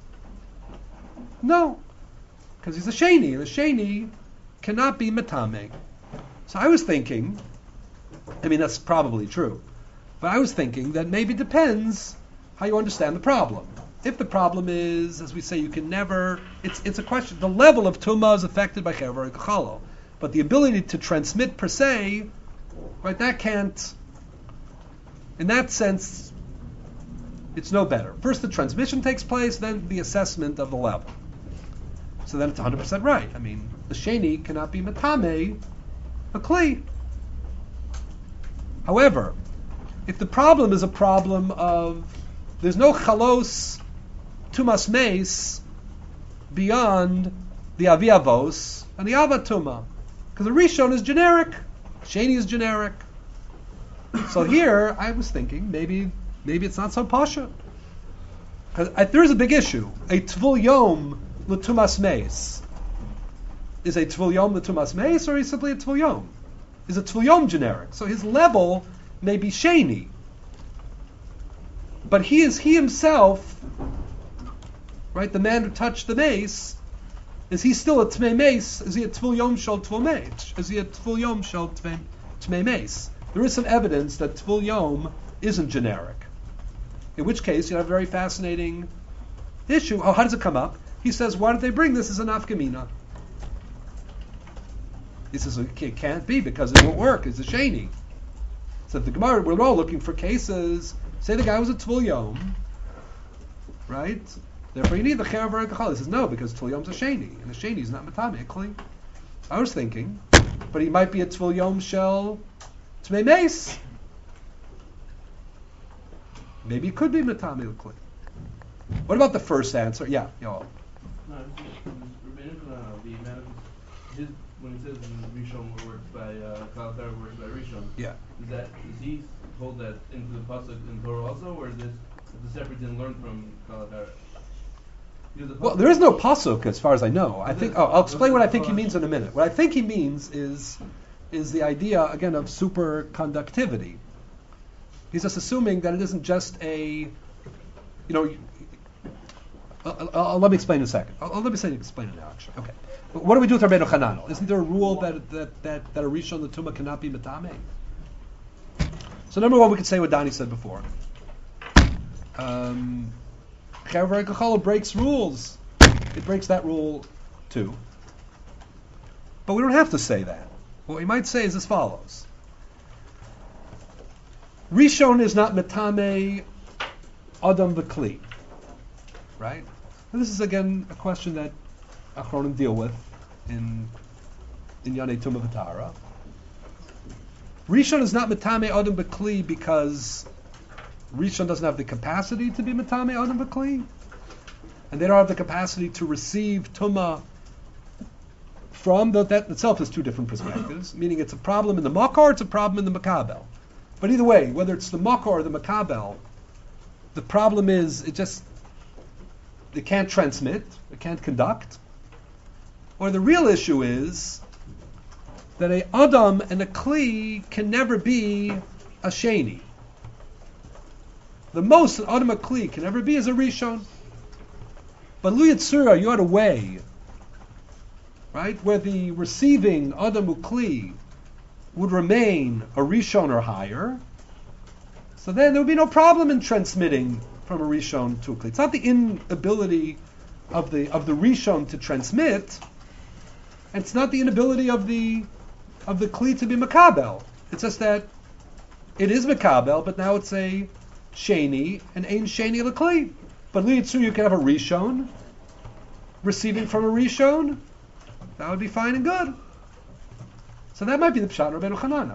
No, because he's a Sheni, and a Sheni cannot be Matame. So I was thinking, that's probably true, but I was thinking that maybe it depends how you understand the problem. If the problem is, as we say, you can never, it's a question, the level of Tumah is affected by Chever and Kachalo, but the ability to transmit per se, right, that can't, in that sense, it's no better. First the transmission takes place, then the assessment of the level. So then it's 100% right. The Sheni cannot be Matame, a Kli. However, if the problem is a problem of, there's no Chalos Tumas Meis beyond the Aviavos and the Avatuma, because the Rishon is generic, Sheni is generic. So here, I was thinking, maybe it's not so pasha. Because there is a big issue. A Tvul Yom L'Tumas Meis. Is a Tvul Yom L'Tumas Meis, or is simply a Tvul Yom? Is a Tvul Yom generic? So his level may be Sheni. But he himself, right, the man who touched the mace, is he still a Tmei Meis? Is he a Tvul Yom Shel Tvul Meis? Is he a Tvul Yom Shel Tmei Meis? There is some evidence that Tvul Yom isn't generic. In which case, you have a very fascinating issue. Oh, how does it come up? He says, why don't they bring this as an afkamina? He says, it can't be because it won't work. It's a sheni. So the Gemara, we're all looking for cases. Say the guy was a Tvul Yom, right? Therefore you need the Cherav Kachal. He says, no, because Tvul Yom's a sheni. And a sheni is not matame, clean. I was thinking, but he might be a Tvul Yom Shel Tmei Meis. Maybe it could be Matame L'Kli. What about the first answer? Yeah, Yoel. No, when he says Rishon works by Kalatar works by Rishon, Yeah. Does he hold that into the pasuk in Torah also, or is this a separate didn't learn from Kalatar? Well, there is no pasuk as far as I know. I think I'll explain what I think he means in a minute. What I think he means is the idea again of superconductivity. He's just assuming that it isn't just a, let me explain in a second. Let me explain it now. Actually, okay. But what do we do with Rabbeinu Hananel? Isn't there a rule that a rishon l'tumah cannot be matame? So number one, we could say what Donnie said before. Chayav Kachala breaks rules. It breaks that rule too. But we don't have to say that. What we might say is as follows. Rishon is not metame adam v'kli. Right? And this is again a question that Achronim deal with in Yanei Tumah V'Tara. Rishon is not metame adam v'kli because Rishon doesn't have the capacity to be Matame Adam B'Kli, and they don't have the capacity to receive Tumah from that itself is two different perspectives, meaning it's a problem in the Makar, it's a problem in the Makabel. But either way, whether it's the Makar or the Makabel, the problem is it can't transmit, it can't conduct, or the real issue is that a Adam and a Kli can never be a Sheni. The most an Adam Kli can ever be is a Rishon. But Lu Yitzura, you had a way, right, where the receiving Adam Kli would remain a Rishon or higher. So then there would be no problem in transmitting from a Rishon to a Kli. It's not the inability of the Rishon to transmit, and it's not the inability of the Kli to be Makabel. It's just that it is Makabel, but now it's a Sheni, and Ein Sheni L'Kli. But Liyitzur, you can have a Rishon, receiving from a Rishon, that would be fine and good. So that might be the Pshat Rabbeinu Hananel.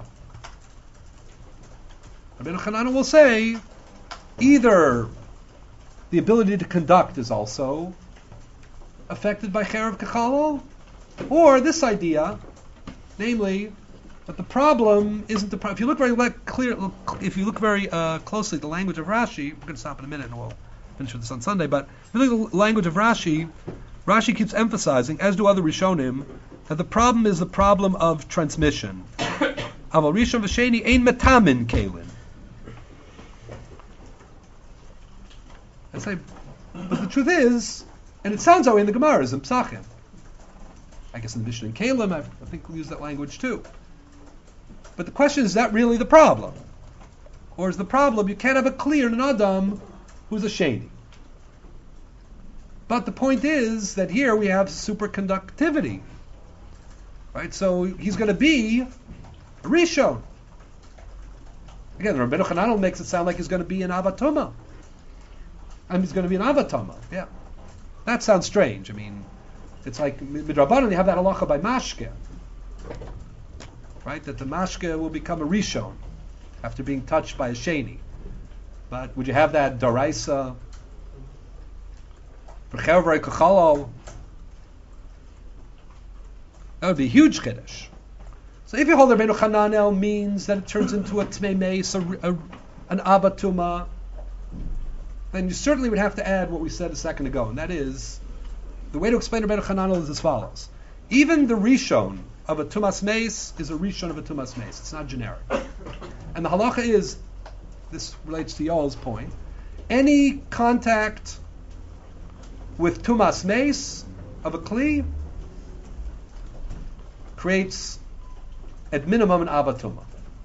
Rabbeinu Hananel will say, either the ability to conduct is also affected by Cherev Kachalol, or this idea, namely, but the problem isn't the problem. If you look very closely at the language of Rashi, we're going to stop in a minute and we'll finish with this on Sunday. But if you look at the language of Rashi, Rashi keeps emphasizing, as do other Rishonim, that the problem is the problem of transmission. Aval Rishon v'Sheni ein metamin kalim. I say, but the truth is, and it sounds that way in the Gemaras in Psachim. I guess in the Mishnah and Kalim, I think we use that language too. But the question is that really the problem? Or is the problem you can't have a clear in an Adam who's a Sheni? But the point is that here we have superconductivity. Right? So he's going to be a Rishon. Again, Rabbeinu Hananel makes it sound like he's going to be an Avatuma. And he's going to be an Avatuma. Yeah. That sounds strange. I mean, it's like Midrabanan, they have that halacha by Mashke. Right, that the mashke will become a rishon after being touched by a sheni. But would you have that daraisa for Cherev Kachalol? That would be a huge chiddush. So if you hold Rabbeinu Hananel means that it turns into a tmei meis, an abatuma, then you certainly would have to add what we said a second ago, and that is the way to explain Rabbeinu Hananel is as follows: even the rishon of a tumas meis is a rishon of a tumas meis. It's not generic. And the halacha is, this relates to Yoel's point, any contact with tumas meis of a kli creates at minimum an avatuma.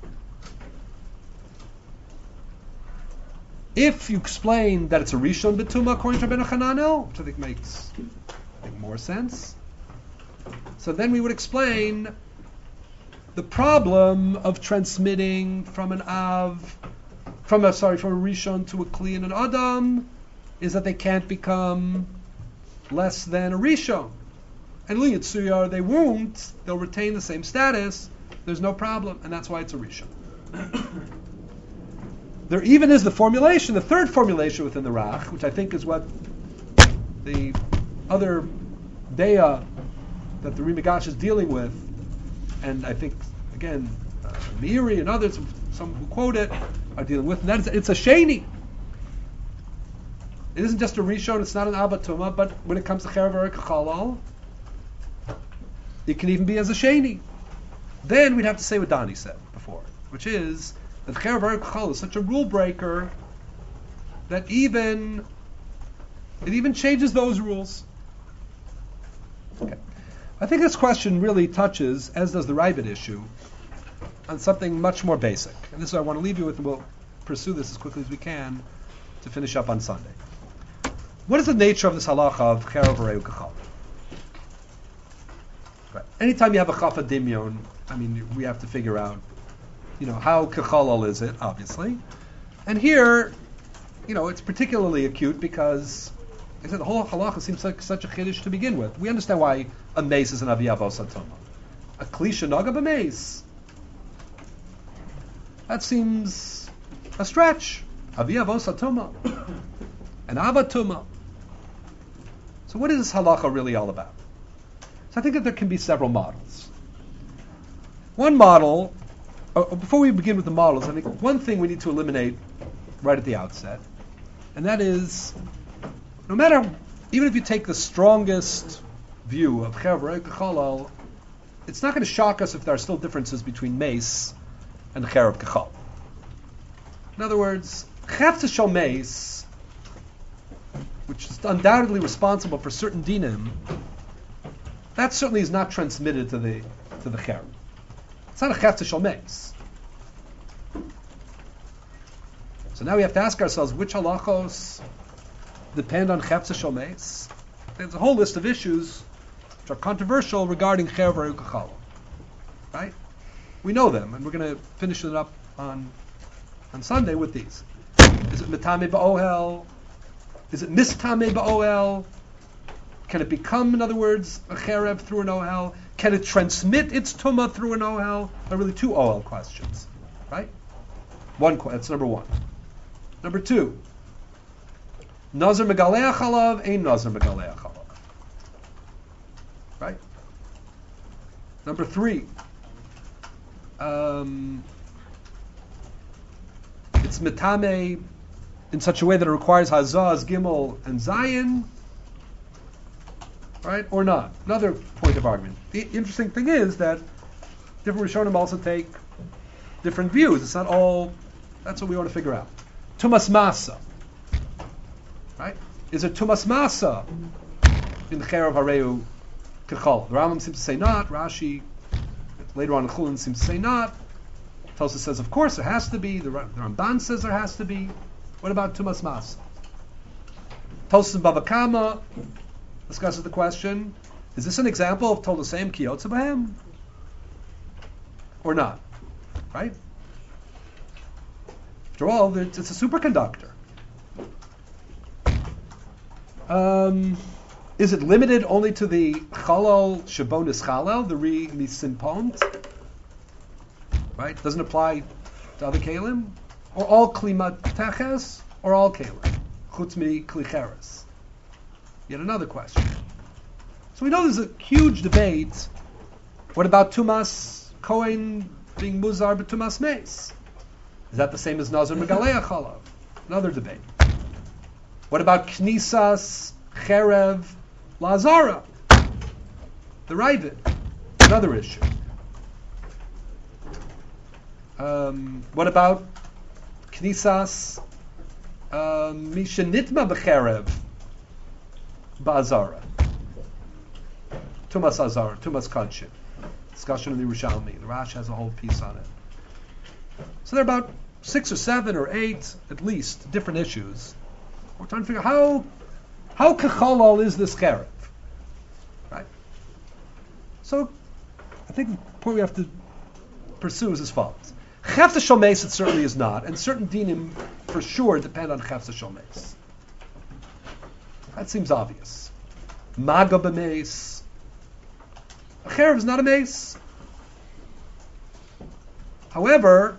If you explain that it's a rishon betuma according to Rabbeinu Hananel, which I think makes more sense, so then we would explain the problem of transmitting from a rishon to a kli and an adam is that they can't become less than a rishon. and Li Yitzuyar, they won't. They'll retain the same status. There's no problem, and that's why it's a Rishon. There even is the formulation, the third formulation within the Rach, which I think is what the other Deya that the Rimigash is dealing with, and I think, again, Meiri and others, some who quote it, are dealing with, and that is, it's a Sheni. It isn't just a Rishon, it's not an Abatuma, but when it comes to Cherev Erik Chalal, it can even be as a Sheni. Then we'd have to say what Dani said before, which is that Cherev Erik Chalal is such a rule breaker that it even changes those rules. Okay. I think this question really touches, as does the Ravid issue, on something much more basic. And this is what I want to leave you with, and we'll pursue this as quickly as we can to finish up on Sunday. What is the nature of this halacha of Cherev Erik Chalal? Right. Anytime you have a Chafa Dimyon, I mean, we have to figure out, how Kechalal is it, obviously. And here, it's particularly acute because, like I said, the whole halacha seems like such a chiddush to begin with. We understand why a mace is an aviyavos atoma. A klisha naga b'mace. That seems a stretch. Aviyavos atoma. An avatuma. So what is this halacha really all about? So I think that there can be several models. One model, before we begin with the models, I think one thing we need to eliminate right at the outset, and that is, no matter, even if you take the strongest view of Cherev Erik Chalal, it's not going to shock us if there are still differences between mace and Cherev Chalal. In other words, Chefza Shel Mace, which is undoubtedly responsible for certain dinim, that certainly is not transmitted to the Cherev. It's not a Chefza Shel Mace. So now we have to ask ourselves which halachos depend on Chefza Shel Mace. There's a whole list of issues which are controversial regarding Cherev Erik Chalal. Right? We know them, and we're going to finish it up on Sunday with these. Is it Mitame Ba'ohel? Is it Mistame Ba'ohel? Can it become, in other words, a Cherev through an Ohel? Can it transmit its Tumah through an Ohel? Are really two Ohel questions. Right? That's number one. Number two, Nazar Megalea Chalav, Ein Nazar Megalea Chalav. Right? Number three, it's Mitame in such a way that it requires Hazaz, Gimel, and Zayin, right? Or not? Another point of argument. The interesting thing is that different Rishonim also take different views. It's not all, that's what we want to figure out. Tumas Masa. Right? Is it Tumas Masa in the Cherev Hareu Kechal? The Rambam seems to say not. Rashi, later on in Chulin, seems to say not. Tosfos says, of course, it has to be. The Ramban says there has to be. What about Tumas Masa? Tosfos and Bava Kama discusses the question, is this an example of Tolosem Kiyotze B'hem? Or not? Right? After all, it's a superconductor. Is it limited only to the Chalal Shabonis Chalal, the Ri Misimpont? Right? Doesn't apply to other Kalim? Or all Klimat Teches? Or all Kalim? Chutz mi Klicheres? Yet another question. So we know there's a huge debate. What about Tumas Kohen being Muzar but Tumas Meis? Is that the same as Nazar Megalea Chalav? Another debate. What about Knisas, Cherev, Lazara? The Ravid. Another issue. What about Knisas, Misha Nitma B'Cherev, Ba'azara? Tumas Azara, Tumas Kadshim. Discussion in the Yerushalmi. The Rash has a whole piece on it. So there are about 6 or 7 or 8, at least, different issues. We're trying to figure out how Kechalal is this Cherev. Right? So, I think the point we have to pursue is as follows. Chefza Shel Meis it certainly is not, and certain dinim for sure depend on Chefza Shel Meis. That seems obvious. Maga b'meis, A cherev is not a mace. However,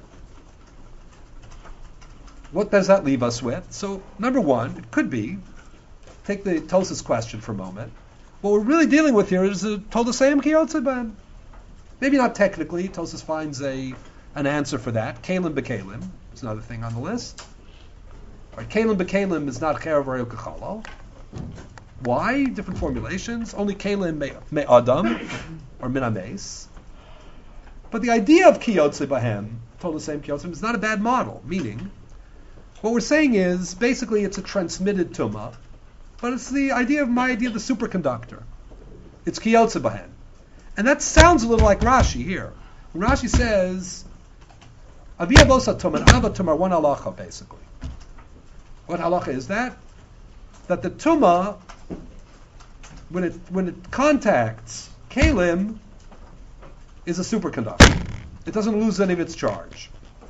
what does that leave us with? So, number one, it could be, take the Tosas question for a moment. What we're really dealing with here is a Tolosayim Kiyotze B'hem. Maybe not technically. Tosas finds an answer for that. Kalim B'Kalim is another thing on the list. Right, Kalim B'Kalim is not Cherev or Kachalo. Why? Different formulations. Only Kalim me Adam or Min HaMeis. But the idea of Kiyotze B'hem, Tolosayim Kiyotze B'hem, is not a bad model. Meaning, what we're saying is basically it's a transmitted Tumah, but it's the idea of my idea of the superconductor. It's Kiyotze B'hem. And that sounds a little like Rashi here. When Rashi says, Aviyah Bosa Tumah and Ava Tumah are one halacha, basically. What halacha is that? That the Tumah, when it contacts Kalim, is a superconductor. It doesn't lose any of its charge.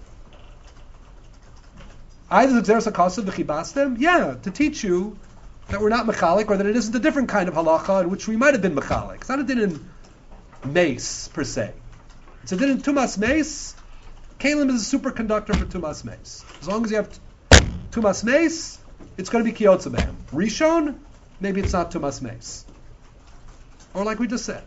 Either the Xeris HaKasav v'chibastem, to teach you that we're not mechalik, or that it isn't a different kind of halacha in which we might have been mechalik. It's not a din in mace, per se. It's a din in tumas mace. Kalim is a superconductor for tumas mace. As long as you have tumas mace, it's going to be kiyotze b'hem. Rishon, maybe it's not tumas mace. Or like we just said.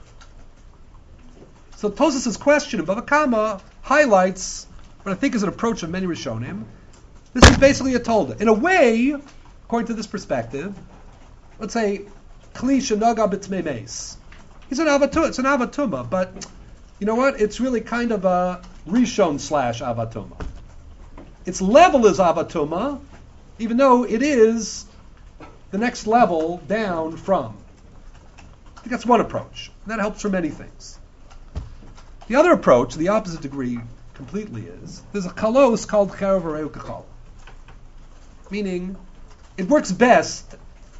So Tosas' question of Bava Kama highlights what I think is an approach of many Rishonim. This is basically a tolda. In a way, according to this perspective, let's say Kli shenaga b'tmei meis. It's an avatuma, but you know what? It's really kind of a rishon / avatuma. Its level is avatuma, even though it is the next level down from. I think that's one approach. And that helps for many things. The other approach, the opposite degree completely, is there's a kalos called cherev areu kachal. Meaning, it works best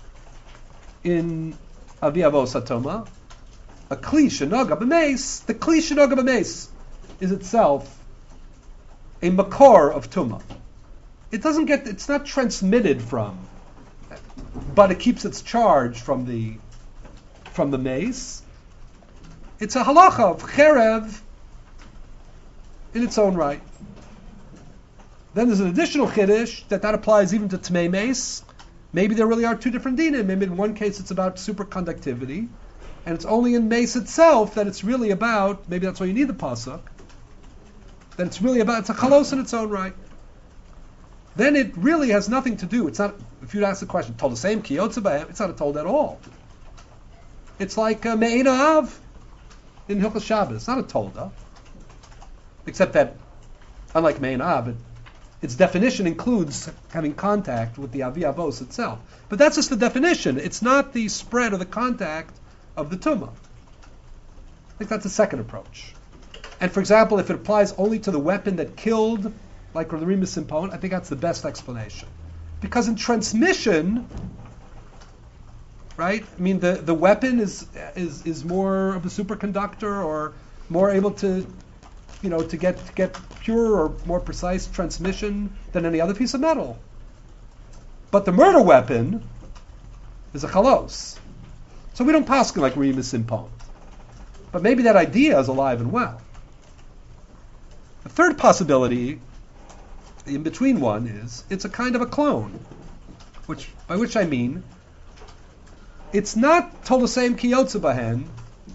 in Aviyavo Satoma. A Kli Shenoga B'meis, the Kli Shenoga B'meis is itself a makor of Tuma. It's not transmitted from, but it keeps its charge from the mace. It's a halacha of cherev in its own right. Then there's an additional chiddush that applies even to tmei mace. Maybe there really are two different dinim. Maybe in one case it's about superconductivity, and it's only in mace itself that it's really about, maybe that's why you need the pasuk, that it's a chalos in its own right. Then it really has nothing to do, it's not, if you'd ask the question, told the same kiyotze b'hem, it's not a told at all. It's like me'ena av in Hilchos Shabbos. It's not a tolda, except that, unlike me'ena av, its definition includes having contact with the aviyavos itself. But that's just the definition. It's not the spread or the contact of the tumah. I think that's the second approach. And for example, if it applies only to the weapon that killed, like the Rimas Simpon, I think that's the best explanation. Because in transmission, right? I mean, the weapon is more of a superconductor, or more able to, to get pure or more precise transmission than any other piece of metal. But the murder weapon is a chalos. So we don't paskin like Rimas Simpon. But maybe that idea is alive and well. The third possibility, the in-between one, is it's a kind of a clone. By which I mean, it's not Tolosayim Kiyotze B'hem.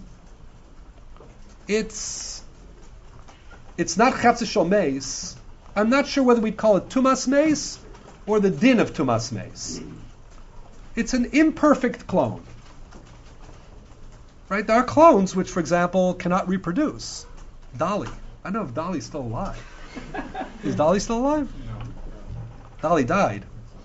It's not Chatze Shel Meis. I'm not sure whether we'd call it Tumas Meis or the din of Tumas Meis. It's an imperfect clone. Right? There are clones which, for example, cannot reproduce. Dolly. I don't know if Dolly's still alive. Is Dolly still alive? No. Dolly died.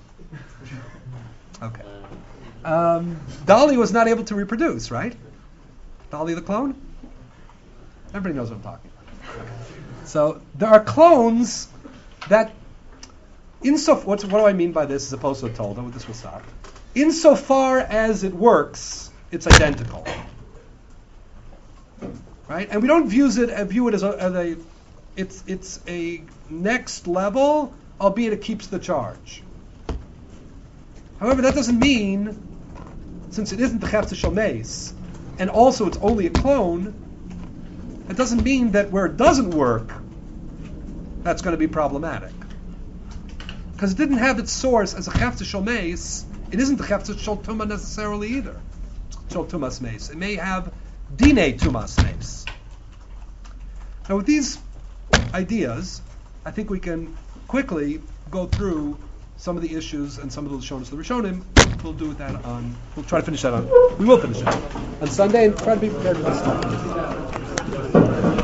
Okay. Dolly was not able to reproduce, right? Dolly the clone? Everybody knows what I'm talking about. Okay. So there are clones that, what do I mean by this as opposed to a tolda? This will stop. Insofar as it works, it's identical. Right? And we don't view it as it's a next level, albeit it keeps the charge. However, that doesn't mean, since it isn't the Chatze Shel Meis, and also it's only a clone, it doesn't mean that where it doesn't work, that's going to be problematic. Because it didn't have its source as a chefza shel meis, it isn't the chefza shel tuma necessarily either. Shel tumas meis. It may have dine tumas meis. Now with these ideas, I think we can quickly go through some of the issues and some of the Lashonos of the Rishonim. We'll try to finish that on, we will finish it on Sunday and try to be prepared for this time.